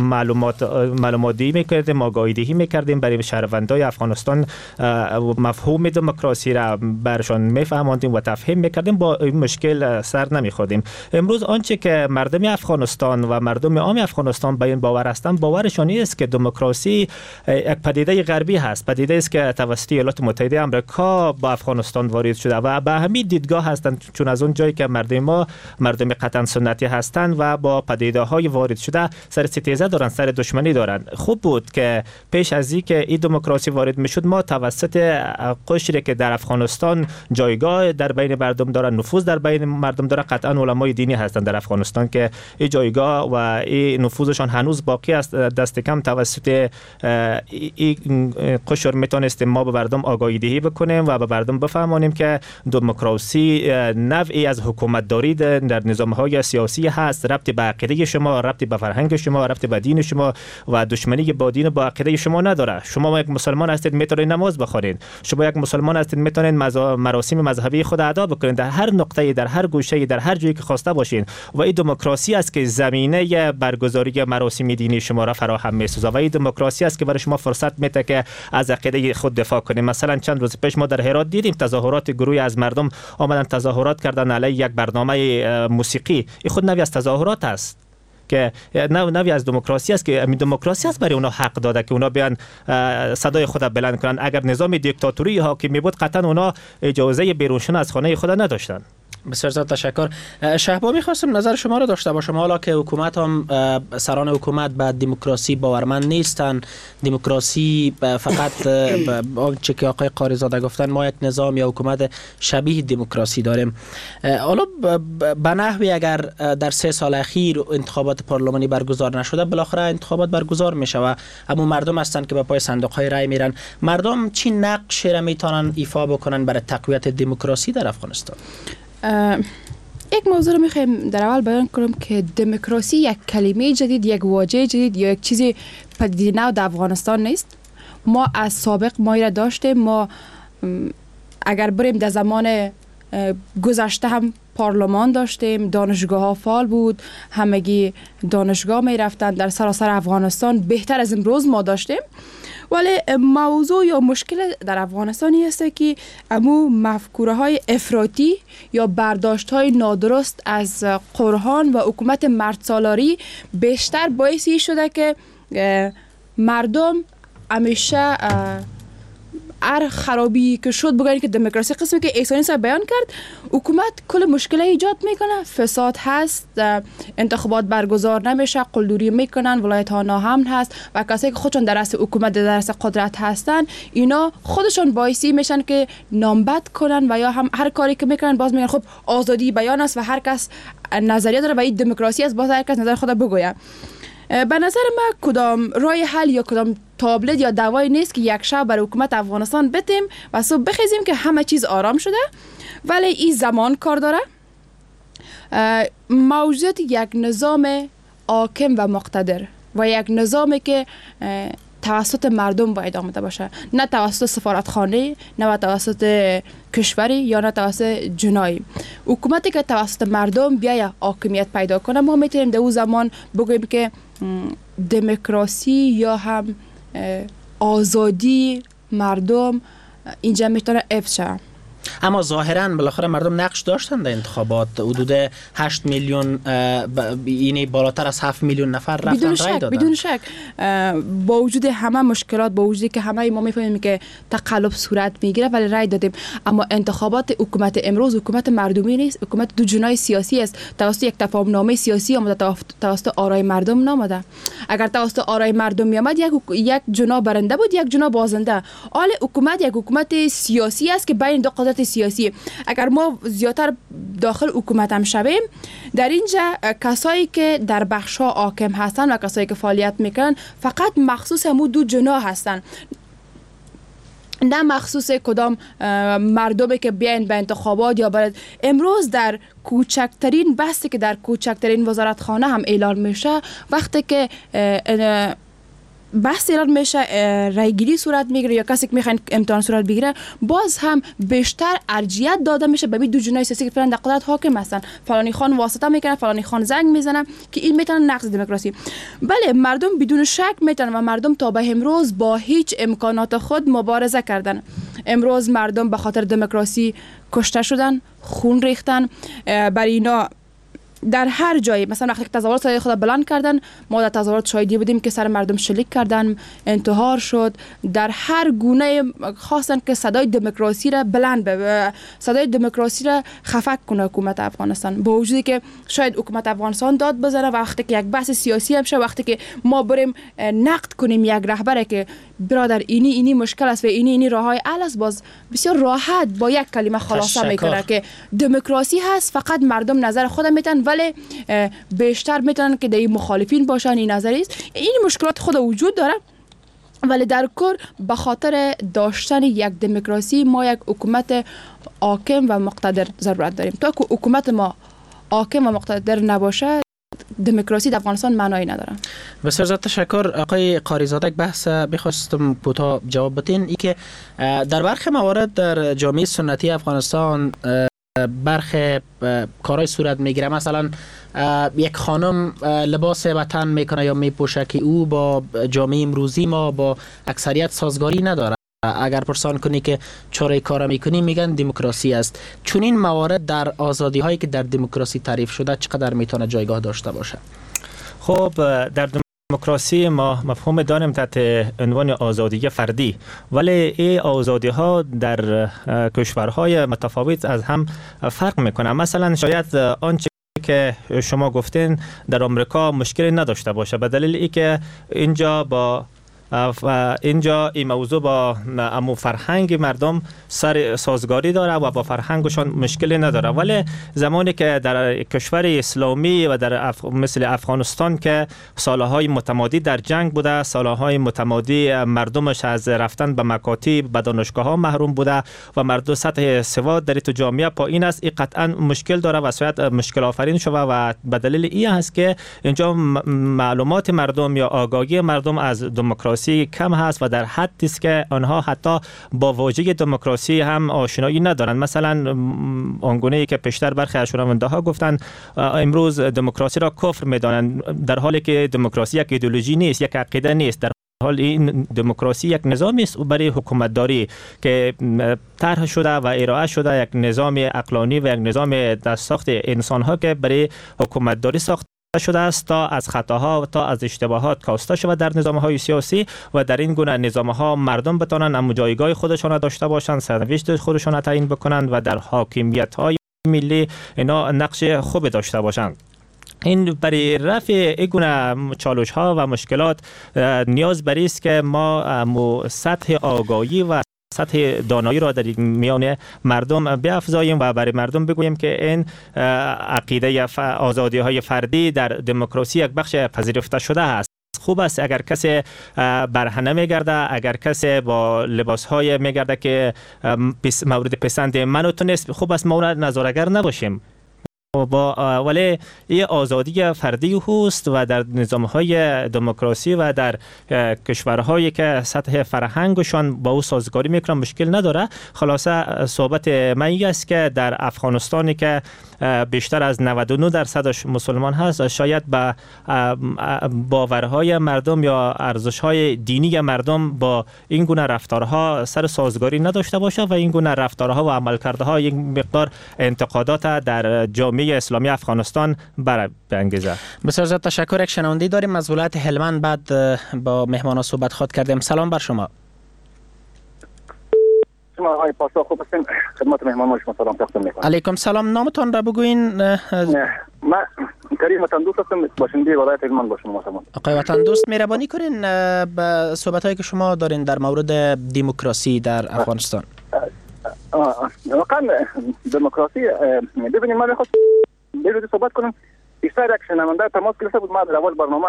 معلوماتی میکردیم، آگاهی میکردیم برای شهروندان افغانستان، مفهوم دموکراسی را برشان میفهماندیم و تفهیم میکردیم، با این مشکل سر نمیخوردیم. امروز آنچه که مردم افغانستان و مردم عام افغانستان به این باور هستند، باورشان است که دموکراسی یک پدیده غربی هست، پدیده است که توسط ایالات متحده آمریکا با افغانستان وارد شده و به همین دیدگاه هستند، چون از اون جایی که مردم ما مردم قطعا سنتی هستند و با پدیده های وارد شده سر ستیزه دارن، سر دشمنی دارن. خوب بود که پیش از اینکه این دموکراسی وارد میشد ما توسط قشری که در افغانستان جایگاه در بین مردم دارن، نفوذ در بین مردم داره، قطعا علمای دینی هستند در افغانستان که این جایگاه و این نفوذشان هنوز باقی است. دست کم توسط این قشر میتونستیم ما به مردم آگاهی دهی بکنیم و به مردم بفهمانیم که دموکراسی نوعی از حکومت داری در نظام‌های سیاسی هست، ربطی به عقیده شما، ربطی به فرهنگ شما، ربطی به دین شما و دشمنی با دین و با عقیده شما نداره. شما یک مسلمان هستید میتونید نماز بخونید، شما یک مسلمان هستید میتونید مراسم مذهبی خود ادا بکنید در هر نقطه، در هر گوشه، در هر جایی که خواسته باشین و این دموکراسی است که زمینه برگزاری مراسم دینی شما را فراهم می‌سازه و این دموکراسی است که برای شما فرصت میده که از عقیده خود دفاع کنید. مثلا چند روز پیش ما در هرات دیدیم تظاهرات گروهی از مردم آمدن تظاهرات کردن علیه یک برنامه موسیقی. این خود نوعی از تظاهرات است که نوعی از دموکراسی است که همین دموکراسی است برای اونا حق داده که اونا بیان صدای خود بلند کنن. اگر نظام دیکتاتوری حاکم می بود قطعا اونا اجازه بیرون شدن از خانه خود نداشتن. بسیار زیاد تشکر. شهبا می‌خواستم نظر شما را داشته باشم. حالا که حکومت هم سران حکومت به دموکراسی باورمند نیستند، دموکراسی فقط آنچه که آقای قاریزاده گفتن ما یک نظام یا حکومت شبیه دموکراسی داریم. حالا به نحوی اگر در 3 سال اخیر انتخابات پارلمانی برگزار نشده، بالاخره انتخابات برگزار میشه و اما مردم هستند که به پای صندوق‌های رای میرن. مردم چی نقشی را میتونن ایفا بکنن برای تقویت دموکراسی در افغانستان؟ یک موضوع رو میخوایم در اول بیان کنم که دموکراسی یک کلمه جدید، یک واژه جدید یا یک چیزی پدیده نو در افغانستان نیست. ما از سابق ما را داشتیم. ما اگر بریم در زمان گذشته هم پارلمان داشتیم، دانشگاه ها فعال بود، همگی دانشگاه می رفتن در سراسر افغانستان. بهتر از امروز ما داشتیم. ولی موضوع یا مشکل در افغانستانی است که امو مفکوره های افراطی یا برداشت های نادرست از قرآن و حکومت مردسالاری بیشتر باعثی شده که مردم همیشه هر خرابی که شد بگن که دموکراسی قسمی که احسانی سر بیان کرد، حکومت کل مشکل ایجاد میکنه. فساد هست، انتخابات برگزار نمیشه، قلدری میکنن، ولایت ها ناامن هست و کسایی که خودشون در رأس حکومت در رأس قدرت هستن اینا خودشون باعثی میشن که نامبد کنن و یا هم هر کاری که میکنن باز میگن خب آزادی بیان است و هر کس نظریه داره و این دموکراسی است، باز هر کس نظر خود بگوید. به نظر ما کدام راه حل یا کدام تابلت یا دوایی نیست که یک شب برای حکومت افغانستان بتیم و صبح بخیزیم که همه چیز آرام شده. ولی این زمان کار داره. موجود یک نظام حاکم و مقتدر و یک نظامی که توسط مردم باید آمده باشه، نه توسط سفارتخانه، نه توسط کشوری یا نه توسط جنایی. حکومتی که توسط مردم بیاید حاکمیت پیدا کنه، ما میتونیم در اون زمان بگوییم که دموکراسی یا هم آزادی مردم اینجا میتونه حفظ شه. اما ظاهرا بالاخره مردم نقش داشتن در انتخابات. حدود 8 میلیون یعنی بالاتر از 7 میلیون نفر رفتن رای دادن. بدون شک با وجود همه مشکلات، با وجودی که همه ما میفهمیم که تقلب صورت میگیره ولی رای دادیم. اما انتخابات حکومت امروز حکومت مردمی نیست، حکومت دو جناح سیاسی است. توسط یک تفاهم نامه سیاسی آمده، توسط آرای مردم نامده. اگر توسط آرای مردم میامد یک جناح برنده بود، یک جناح بازنده. حال حکومت یک حکومت سیاسی است که بین دو قدرت سیاسی. اگر ما زیادتر داخل حکومت هم شویم، در اینجا کسایی که در بخش ها حاکم هستن و کسایی که فعالیت میکنن فقط مخصوص همون دو جناح هستن، نه مخصوص کدام مردمی که بیاین به انتخابات یا برد. امروز در کوچکترین بحثی که در کوچکترین وزارتخانه هم اعلان میشه، وقتی که بحث اعلان میشه رایگیری صورت میگیره یا کسی که میخواد امتحان صورت بگیره، باز هم بیشتر ارجحیت داده میشه به دو جناح سیاسی که فعلا در قدرت حاکم هستن. فلانی خان واسطه میکنه، فلانی خان زنگ میزنه که این میتونه نقض دموکراسی. بله مردم بدون شک میتونن و مردم تا به امروز با هیچ امکانات خود مبارزه کردن. امروز مردم به خاطر دموکراسی کشته شدن، خون ریختن. برای اینا در هر جایی، مثلا وقتی تظاهرات صدای خود بلند کردن، ما در تظاهرات شاهدی بودیم که سر مردم شلیک کردن، انتحار شد. در هر گونه خواستن که صدای دموکراسی را بلند صدای دموکراسی را خفک کنه حکومت افغانستان. با وجودی که شاید حکومت افغانستان داد بزنه وقتی که یک بحث سیاسی هم شه، وقتی که ما بریم نقد کنیم یک رهبره که برادر اینی مشکل است و اینی راههای حل است، باز بسیار راحت با یک کلمه خلاصه میکنه که دموکراسی هست، فقط مردم نظر خود میتن ولی بیشتر میتونن که در مخالفین باشن. این نظری است. این مشکلات خود وجود داره، ولی در کل به خاطر داشتن یک دموکراسی ما یک حکومت حاکم و مقتدر ضرورت داریم. تا که حکومت ما حاکم و مقتدر نباشه، دموکراسی در افغانستان معنایی نداره. بسیار زیاد تشکر. آقای قاریزاده، یک بحث بخواستم کوتاه جواب بدین. ای که در برخی موارد در جامعه سنتی افغانستان برخی کارهای صورت میگیره. مثلا یک خانم لباس وطن میکنه یا میپوشه که او با جامعه امروزی ما با اکثریت سازگاری نداره. اگر پرسان کنی که چرا کار میکنی، میگن دموکراسی است. چون این موارد در آزادی هایی که در دموکراسی تعریف شده چقدر میتونه جایگاه داشته باشه؟ خب در دموکراسی ما مفهوم داریم تحت عنوان آزادی فردی، ولی این آزادی ها در کشورهای متفاوت از هم فرق میکنه. مثلا شاید آنچه که شما گفتین در آمریکا مشکلی نداشته باشه، به دلیل اینکه اینجا این موضوع با امو فرهنگ مردم سر سازگاری داره و با فرهنگشان مشکلی نداره. ولی زمانی که در کشور اسلامی و در مثل افغانستان که سالهای متمادی در جنگ بوده، سالهای متمادی مردمش از رفتن به مکاتب به دانشگاه ها محروم بوده و مردم سطح سواد در تو جامعه پایین است، این قطعا مشکل داره و شاید مشکل آفرین شده و به دلیل این هست که اینجا معلومات مردم یا آگاهی مردم از دموکراسی کم هست و در حدی است که آنها حتی با واژه دموکراسی هم آشنایی ندارند. مثلا آنگونه‌ای که پیشتر برخی از شنونده ها گفتند امروز دموکراسی را کفر می‌دانند، در حالی که دموکراسی یک ایدئولوژی نیست، یک عقیده نیست. در حال این دموکراسی یک نظامی است برای حکومتداری که طرح شده و ارائه شده، یک نظام عقلانی و یک نظام دستساخت انسان‌ها که برای حکومتداری ساخته شده است تا از خطاها تا از اشتباهات کاسته شود در نظام‌های سیاسی و در این گونه نظام‌ها مردم بتوانند هم جایگاه خودشان داشته باشند، سرنوشت خودشان تعیین بکنند و در حاکمیت‌های ملی اینا نقش خوب داشته باشند. این برای رفع این گونه چالش‌ها و مشکلات نیاز بر است که ما سطح آگاهی و سطح دانایی را در میان مردم بیافزاییم و برای مردم بگوییم که این عقیده آزادی های فردی در دموکراسی یک بخش پذیرفته شده است. خوب است اگر کسی برهنه میگرده، اگر کسی با لباس های میگرده که مورد پسند من و تو نیست، خوب است ما نظاره‌گر نباشیم. ولی این آزادی فردی هست و در نظام‌های دموکراسی و در کشورهایی که سطح فرهنگشان با او سازگاری میکنن مشکل نداره. خلاصه صحبت من است که در افغانستانی که بیشتر از 99% مسلمان هست، شاید به باورهای مردم یا ارزش‌های دینی مردم با این گونه رفتارها سر سازگاری نداشته باشه و این گونه رفتارها و عملکردها یک مقدار انتقادات در جامعه اسلامی افغانستان برانگیزه. بسیار زیاد تشکر. یک شنونده داریم از ولایت هلمند، بعد با مهمانا صحبت خود کردیم. سلام بر شما. شما آقای پاسا خوب هستین؟ خدمت مهمانان شما سلام تقدیم می‌کنم. علیکم سلام. نامتون را بگوین. من کریم وطن دوست هستم، باشنده ولایت هلمند با شما هستم. آقای وطن دوست، مهربانی کنین به صحبت‌هایی که شما دارین در مورد دموکراسی در افغانستان. واقعا دموکراسی ببینید، من می‌خواستم بیرون صحبت کنم. بیشتر یک شنونده تماس گرفته بود ما در اول برنامه،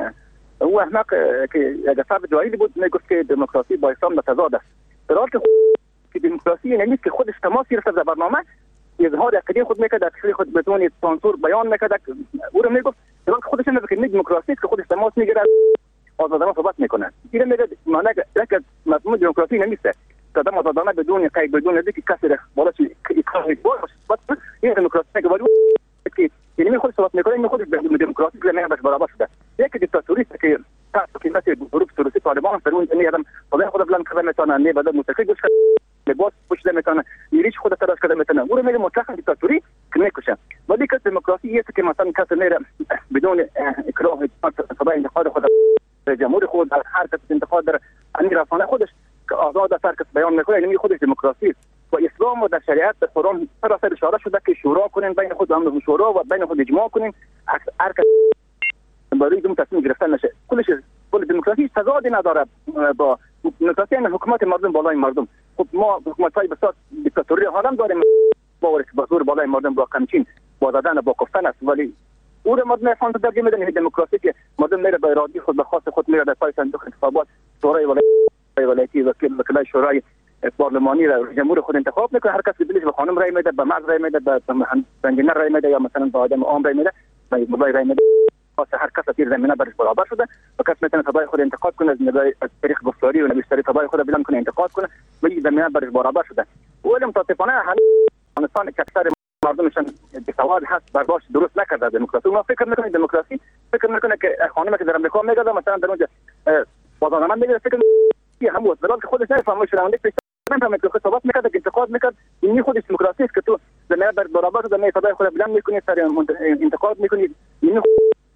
او احمق که یک فرد جاهلی بود میگفت که دموکراسی با اسلام تضاد است، در حالی که دموکراسی یعنی که خودش تماس گرفته در برنامه اظهار عقیده خود میکرد، عقیده خود بدون سانسور بیان میکرد، او رو میگفت در حالی که خودش نمیگه که دموکراسی است که خودش تماس میگیره آزادانه صحبت میکنه. این میگه معنی یک مفهوم دموکراسی نمیسته قدم آزادانه بدون قید بدون اینکه کسی را بالا چی اکراه کنه. این دموکراسی که ولی که یعنی خود صحبت میکنه، این خود دموکراسی که نه برابر شده. یک دیکتاتوری که که مثل گروه سیاسی طالبان فرون این آدم خدا خود بلند کردن میتونه، نه بعد موسیقی گوش کنه، لباس پوشیده میتونه، میریش خود تراش کرده میتونه. او رو میگه مطلقاً دیکتاتوری که میکشه. ولی که دموکراسی است که مثلا کسی میره بدون اکراه صدا انتقاد خود جمهور خود در هر کس انتقاد در رسانه خودش که آزاد است هر کس بیان میکنه، یعنی خودش دموکراسی است. و اسلام و در شریعت در قرآن سراسر اشاره شده که شورا کنین بین خود، هم شورا و بین خود اجماع کنین، هر کس برای دوم تصمیم گرفتن نشه. کل دموکراسی تضادی نداره با دموکراسی، یعنی حکومت مردم بالای مردم. خب ما حکومت‌های بسیار دیکتاتوری حالم داریم، با زور بالای مردم با قمچین با دادن با گفتن است، ولی او رو مردم افغان درجه میدن دموکراسی که مردم میره به ارادی خود به خاص خود میره در پای صندوق انتخابات، شورای ولایتی وکلای شورای پارلمانی را جمهور خود انتخاب میکنه. هر کس دلش به خانم رای میده، به مرد رای میده، به انجینر رای میده یا مثلا به آدم عام رای میده، به مولای رای میده. واسه هر کس در زمینه برش برابر شده و کس میتونه تبای خود انتقاد کنه، از طریق گفتاری و نوشتاری تبای خود بیان کنه، انتقاد کنه و این زمینه برش برابر شده. ولی متاسفانه افغانستان که اکثر مردمشان بی‌سواد هست، برداشت درست نکرده دموکراسی. ما فکر میکنیم دموکراسی فکر میکنه که خانمی که در امریکا میگه مثلا در اونجا بازارنامه میگه، فکر میکنه هم وسیلات که خودش نفهمه شنونده من که صحبت میکرد که انتقاد میکرد، این خودش دموکراسی است که تو زمینه برابر زمینه تبای خود بیان میکنی، سر انتقاد میکنی، این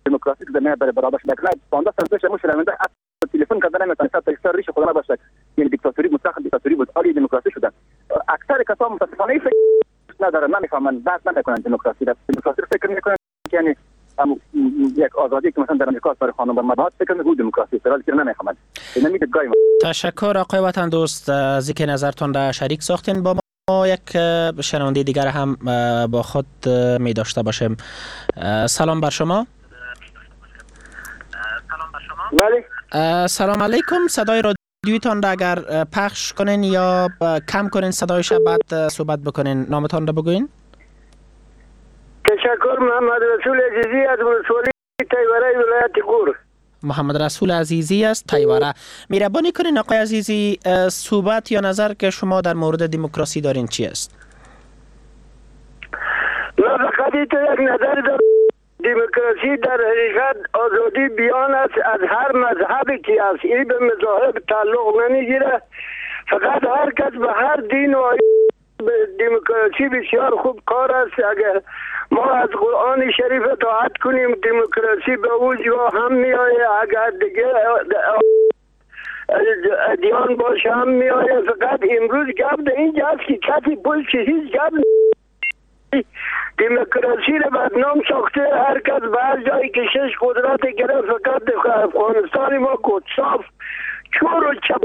دموکراسی که زمینه برای برابر شده کنه 15 سال پیش مش رنده تلفن کردن نمیتونه تا اکثر ریش خدا باشه یعنی دیکتاتوری مطلق دیکتاتوری بود عالی دموکراسی شده اکثر کسا متاسفانه فکر ندارن نمیفهمن بحث نمیکنن دموکراسی را فکر میکنن یعنی یک آزادی که مثلا در امریکا برای خانم و مباحث فکر میکنه دموکراسی سرالی که نمیفهمن اینا میگه تشکر آقای وطن دوست از اینکه نظرتون را شریک ساختین با ما یک شنونده دیگر هم با خود می داشته باشیم سلام بر شما بله سلام علیکم صدای رادیویتان را اگر پخش کنین یا کم کنین صدایش بعد صحبت بکنین نامتان را بگوین تشکر محمد رسول عزیزی از ولسوالی تیوره ولایت غور محمد رسول عزیزی است تیوره مهربانی کنین آقای عزیزی صحبت یا نظر که شما در مورد دموکراسی دارین چی است من فقط یک نظر دارم دموکراسی در حقیقت آزادی بیان است از هر مذهبی که است این به مذاهب تعلق نمیگیره فقط هر کس به هر دین و دموکراسی بسیار خوب کار است اگر ما از قرآن شریف اطاعت کنیم دموکراسی به وجود هم می آید اگر دیگه ادیان باشه هم می آید فقط امروز گفت اینجا است که کسی پشت هیچ گفت دموکراسی را بدنام ساخته هر کس به هر جایی که شش قدرت گرفت فقط افغانستان ما گدصاف چور و چپ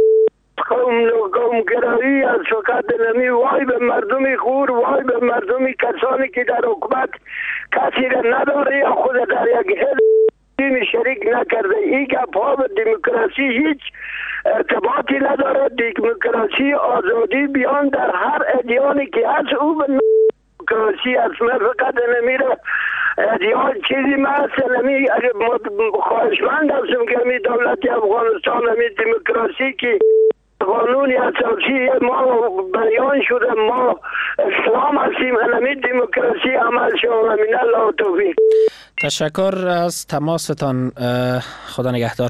قومگرایی از فقط نمی وای به مردم غور وای به مردم کسانی که در حکومت کسی را نداره یا خود در یک حزب شریک نکرده این گپ ها به دموکراسی هیچ ارتباطی نداره دموکراسی آزادی بیان در هر ادیانی که هست او به دموکراسی است من فقط نمیره ادیان چیزی مثل نمی خواهشمند هستم که همی دولت افغانستان همی دموکراسی که قانون اساسی ما بیان شده ما اسلام هستیم همی دموکراسی عمل شما من الله توفیق تشکر از تماستان خدا نگهدار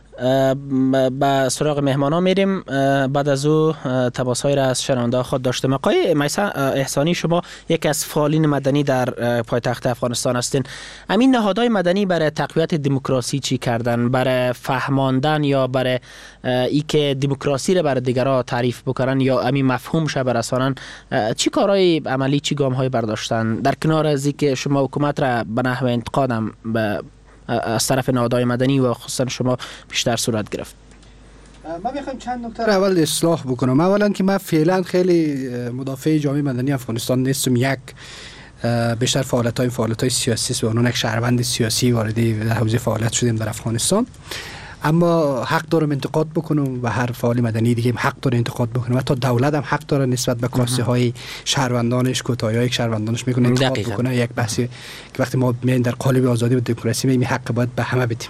به سراغ مهمان ها میریم بعد از او تماس‌هایی را از شنونده خود داشتیم آقای میثم احسانی شما یک از فعالین مدنی در پایتخت افغانستان هستین همین نهادهای مدنی برای تقویت دموکراسی چی کردن برای فهماندن یا برای ای که دموکراسی را برای دیگران تعریف بکنن یا همین مفهومش برسانن چی کارهای عملی چی گام‌های برداشتن در کنار از اینکه شما حکومت را به نحو انتقادم از طرف نهادهای مدنی و خصوصا شما بیشتر صورت گرفت ما میخوایم چند نکته اول اصلاح بکنم اولا که من فعلا خیلی مدافع جامعه مدنی افغانستان نیستم یک بیشتر فعالیت‌های سیاسی است و اونها یک شهروند سیاسی وارد حوزه فعالیت شدیم در افغانستان اما حق دارم انتقاد بکنم و هر فعال مدنی دیگه حق داره انتقاد بکنه و تا دولت هم حق داره نسبت به کاسته های شهروندانش کوتاهی‌های شهروندانش میکنه انتقاد بکنه یک بحثی که وقتی ما میایم در قالب آزادی و دموکراسی میایم حق باید به همه بدیم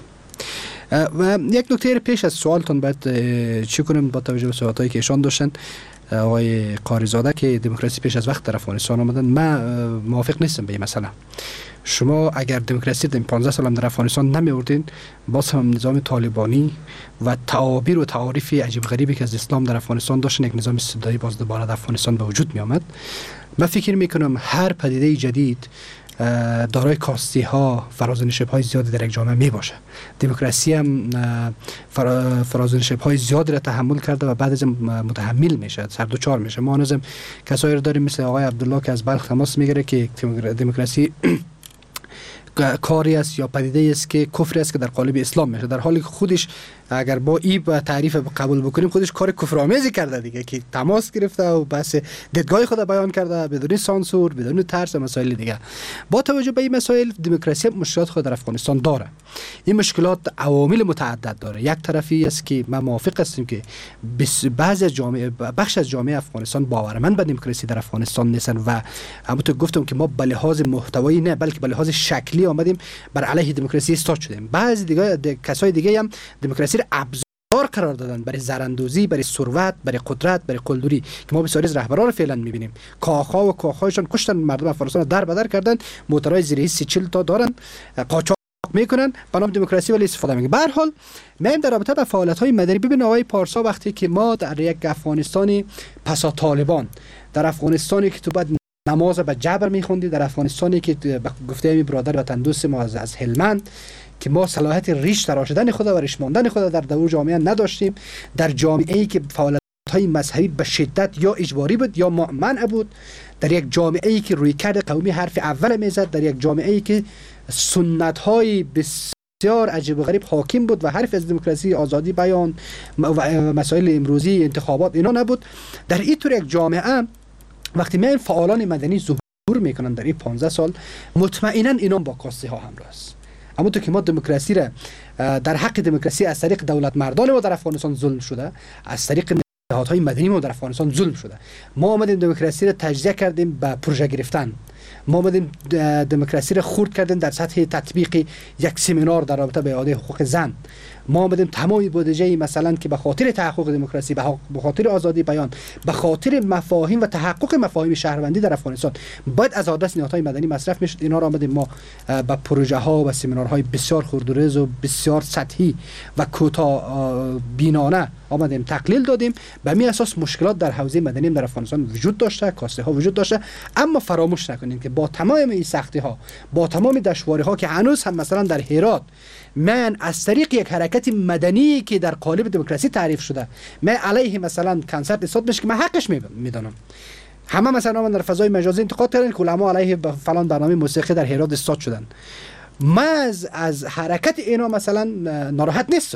و یک نکته پیش از سوالتون باید چی کنیم با توجه به صحبتایی که ایشان داشتن آقای قاریزاده که دموکراسی پیش از وقت در افغانستان آمدن من موافق نیستم به این مسئله شما اگر دموکراسی در 15 سال هم در افغانستان نمیوردین باز هم نظام طالبانی و تعابیر و تعاریف عجیب غریبی که از اسلام در افغانستان داشتن یک نظام استبدادی باز دوباره در افغانستان به وجود می آمد من فکر میکنم هر پدیده جدید دارای کاستی ها فرازنشیب های زیادی در یک جامعه می باشه دموکراسی هم فرازنشیب های زیادی را تحمل کرده و بعد از متحمل میشه سر دو چار میشه ما هنوزم کسایی رو داریم مثل آقای عبدالله که از بلخ تماس میگیره که دموکراسی کاری است یا پدیده است که کفری است که در قالب اسلام میشه در حالی که خودش اگر با این تعریف قبول بکنیم خودش کار کفرآمیزی کرده دیگه که تماس گرفته و بس دیدگاه خود بیان کرده بدون سانسور بدون ترس و مسائل دیگه با توجه به این مسائل دموکراسی مشکلات خود در افغانستان داره این مشکلات عوامل متعدد داره یک طرفی است که ما موافق هستیم که بعضی از جامعه بخش از جامعه افغانستان باورمند به دموکراسی در افغانستان نیستن و همونطور گفتم که ما به لحاظ محتوایی نه بلکه به لحاظ شکلی آمدیم بر علیه دموکراسی استاد شدیم بعضی دیگه کسای دیگه هم دموکراسی را ابزار قرار دادن برای زراندوزی برای ثروت برای قدرت برای قلدری که ما بسیاری از رهبران رو فعلا میبینیم کاخا و کاخایشان کشتن مردم افغانستان در بدر کردن موتورهای زیر 30-40 تا دارن قاچاق میکنن به نام دموکراسی ولی استفاده میکنن به هر حال من در رابطه با فعالیت‌های مدنی ببین آقای پارسا وقتی که ما در یک افغانستانی پسا طالبان در افغانستانی که تو بعد نماز به جبر میخوندی در افغانستانی که به گفته می برادر وطن دوست ما از هلمند که ما صلاحیت ریش تراشیدن خود و ریش ماندن خود در دور جامعه نداشتیم، در جامعه‌ای که فعالیت‌های مذهبی به شدت یا اجباری بود یا منع بود، در یک جامعه‌ای که رویکرد قومی حرف اول میزد، در یک جامعه‌ای که سنت‌های بسیار عجیب و غریب حاکم بود و حرف از دموکراسی، آزادی بیان و مسائل امروزی انتخابات اینا نبود. در این طور یک جامعه وقتی میان فعالان مدنی ظهور میکنن در این 15 سال، مطمئنا اینا با کاستی ها همراه است. اما تو که ما دموکراسی را در حق دموکراسی از طریق دولت مردان ما در افغانستان ظلم شده، از طریق نهادهای مدنی ما در افغانستان ظلم شده. ما آمدیم دموکراسی را تجزیه کردیم به پروژه گرفتن، ما آمدیم دموکراسی را خرد کردیم در سطح تطبیق یک سمینار در رابطه با اعاده حقوق زن. ما آمدیم تمام بودجه مثلا که به خاطر تحقق دموکراسی، به خاطر آزادی بیان، به خاطر مفاهیم و تحقق مفاهیم شهروندی در افغانستان باید از آدرس نهادهای مدنی مصرف میشد، اینا را آمدیم ما با پروژه ها و سمینارهای بسیار خردوریز و بسیار سطحی و کوتاه بینانه آمدیم تقلیل دادیم. به همین اساس مشکلات در حوزه مدنی در افغانستان وجود داشته، کاسته ها وجود داشته. اما فراموش نکنید که با تمام این سختی ها، با تمام دشواری ها که هنوز هم مثلا در هرات من از طریق یک حرکت مدنی که در قالب دموکراسی تعریف شده، من علیه مثلا کنسرت استاد بشه که من حقش میدونم، همه مثلا من در فضای مجازی انتقاد کردن که علما علیه فلان برنامه موسیقی در هرات استاد شدن. من از حرکت اینا مثلا ناراحت نیستم.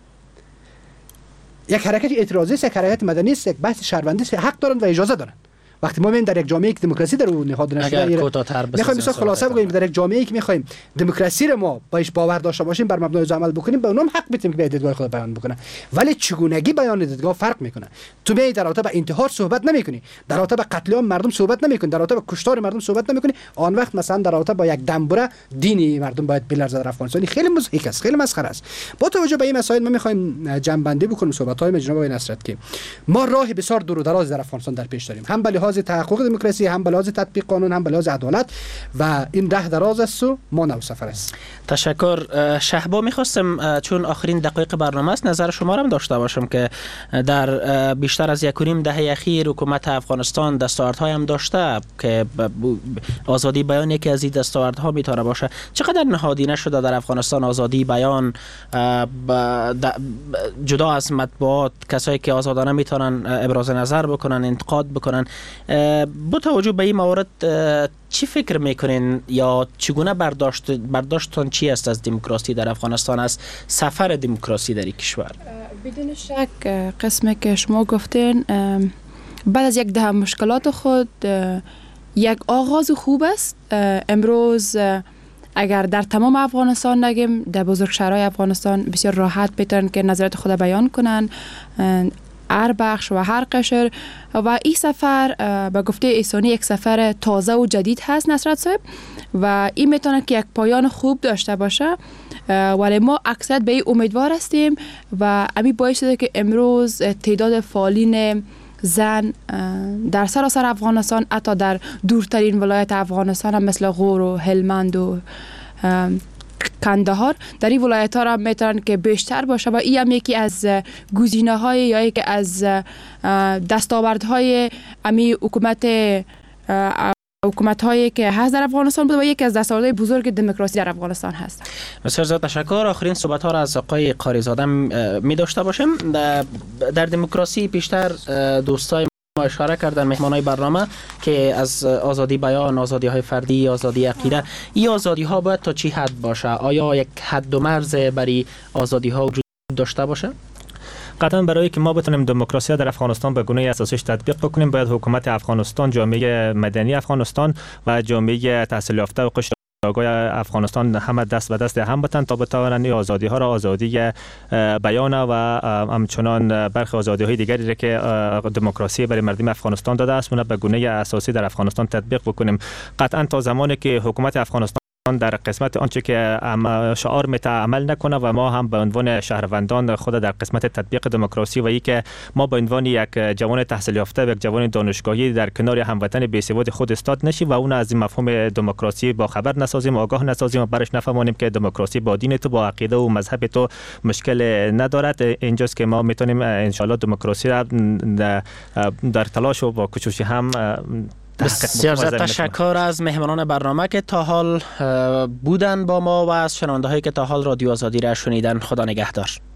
یک حرکت اعتراضی است، یک حرکت مدنی است، یک بحث شهروندی است، حق دارن و اجازه دارن. وقتی ما میایم در یک جامعه که دموکراسی در اون نهاد نشده، میخوایم مثلا خلاصه بگیم در یک جامعه که میخوایم دموکراسی رو ما باش باور داشته باشیم، بر مبنای عمل بکنیم، به اونم حق بدیم که به دیدگاه خود بیان بکنه. ولی چگونگی بیان دیدگاه فرق میکنه. تو می در رابطه با انتحار صحبت نمیکنی، در رابطه با قتل عام مردم صحبت نمیکنی، در رابطه با کشتار مردم صحبت نمیکنی، آن وقت مثلا در رابطه با یک دنبوره دینی مردم باید بلرزه در افغانستان. خیلی مضحک است، خیلی مسخره است. با توجه به این مسائل ما میخوایم جنبندی بکنیم صحبت‌های جناب نصرت که ما راه بسیار دور و دراز در افغانستان در پیش داریم، هم به لحاظ تحقق دموکراسی، هم به لحاظ تطبیق قانون، هم به لحاظ عدالت، و این راه دراز است و ما نو سفر است. تشکر. شهبا، میخواستم چون آخرین دقایق برنامه است نظر شما را داشته باشم که در بیشتر از 1.5 دهه اخیر حکومت افغانستان دستاوردهای هم داشته که آزادی بیان یکی از این دستاوردها میتونه باشه. چقدر نهادینه شده در افغانستان آزادی بیان، جدا از مطبوعات، کسایی که آزادانه میتونن ابراز نظر بکنن، انتقاد بکنن. با توجه به این موارد چی فکر میکنین یا چگونه برداشتتون چی است از دموکراسی در افغانستان، از سفر دموکراسی در این کشور؟ بدون شک قسمی که شما گفتین بعد از 1 دهه مشکلات خود یک آغاز خوب است. امروز اگر در تمام افغانستان نگیم، در بزرگ شهرهای افغانستان بسیار راحت بتونن که نظرات خود بیان کنن، هر بخش و هر قشر. و این سفر به گفته ایسانی یک سفر تازه و جدید هست نصرت صاحب، و این میتونه که یک پایان خوب داشته باشه. ولی ما اکثر به این امیدوار هستیم و همین باعث شده که امروز تعداد فعالین زن در سراسر افغانستان، حتی در دورترین ولایت افغانستان هم مثل غور و هلمند و کندهار، در این ولایت ها را میتونن که بیشتر باشه و این هم یکی از گزینه های یا یکی از دستاوردهای امی حکومت هایی که هست در افغانستان بود و یکی از دستاوردهای بزرگ دموکراسی در افغانستان هست. بسیار زیاد تشکر. آخرین صحبت ها را از آقای قاریزاده می داشته باشیم. در دموکراسی بیشتر دوستای ما اشاره کردن مهمانای برنامه که از آزادی بیان، آزادی های فردی، آزادی عقیده، این آزادی ها باید تا چی حد باشه؟ آیا یک حد و مرز برای آزادی ها وجود داشته باشه؟ قطعا برای که ما بتونیم دموکراسی در افغانستان به گونه اساسیش تطبیق بکنیم، باید حکومت افغانستان، جامعه مدنی افغانستان و جامعه تحصیل یافته و قشر آگاه افغانستان همه دست به دست هم بتن تا بتوانند آزادی ها را، آزادی بیان و همچنان برخی آزادی های دیگری را که دموکراسی برای مردم افغانستان داده است به گونه اساسی در افغانستان تطبیق بکنیم. قطعا تا زمانی که حکومت افغانستان در قسمت آنچه که شعار میته عمل نکنه و ما هم به عنوان شهروندان خود در قسمت تطبیق دموکراسی و ای که ما به عنوان یک جوان تحصیل یافته و یک جوان دانشگاهی در کنار هموطن بی‌سواد خود استاد نشیم و اون از این مفهوم دموکراسی با خبر نسازیم، آگاه نسازیم و برش نفهمانیم که دموکراسی با دین تو، با عقیده و مذهب تو مشکل ندارد. اینجاست که ما میتونیم ان شاء الله دموکراسی را در تلاش و با کوشش هم بسیار زیاد تشکر از مهمانان برنامه که تا حال بودن با ما و از شنونده هایی که تا حال رادیو آزادی را شنیدن. خدا نگهدار.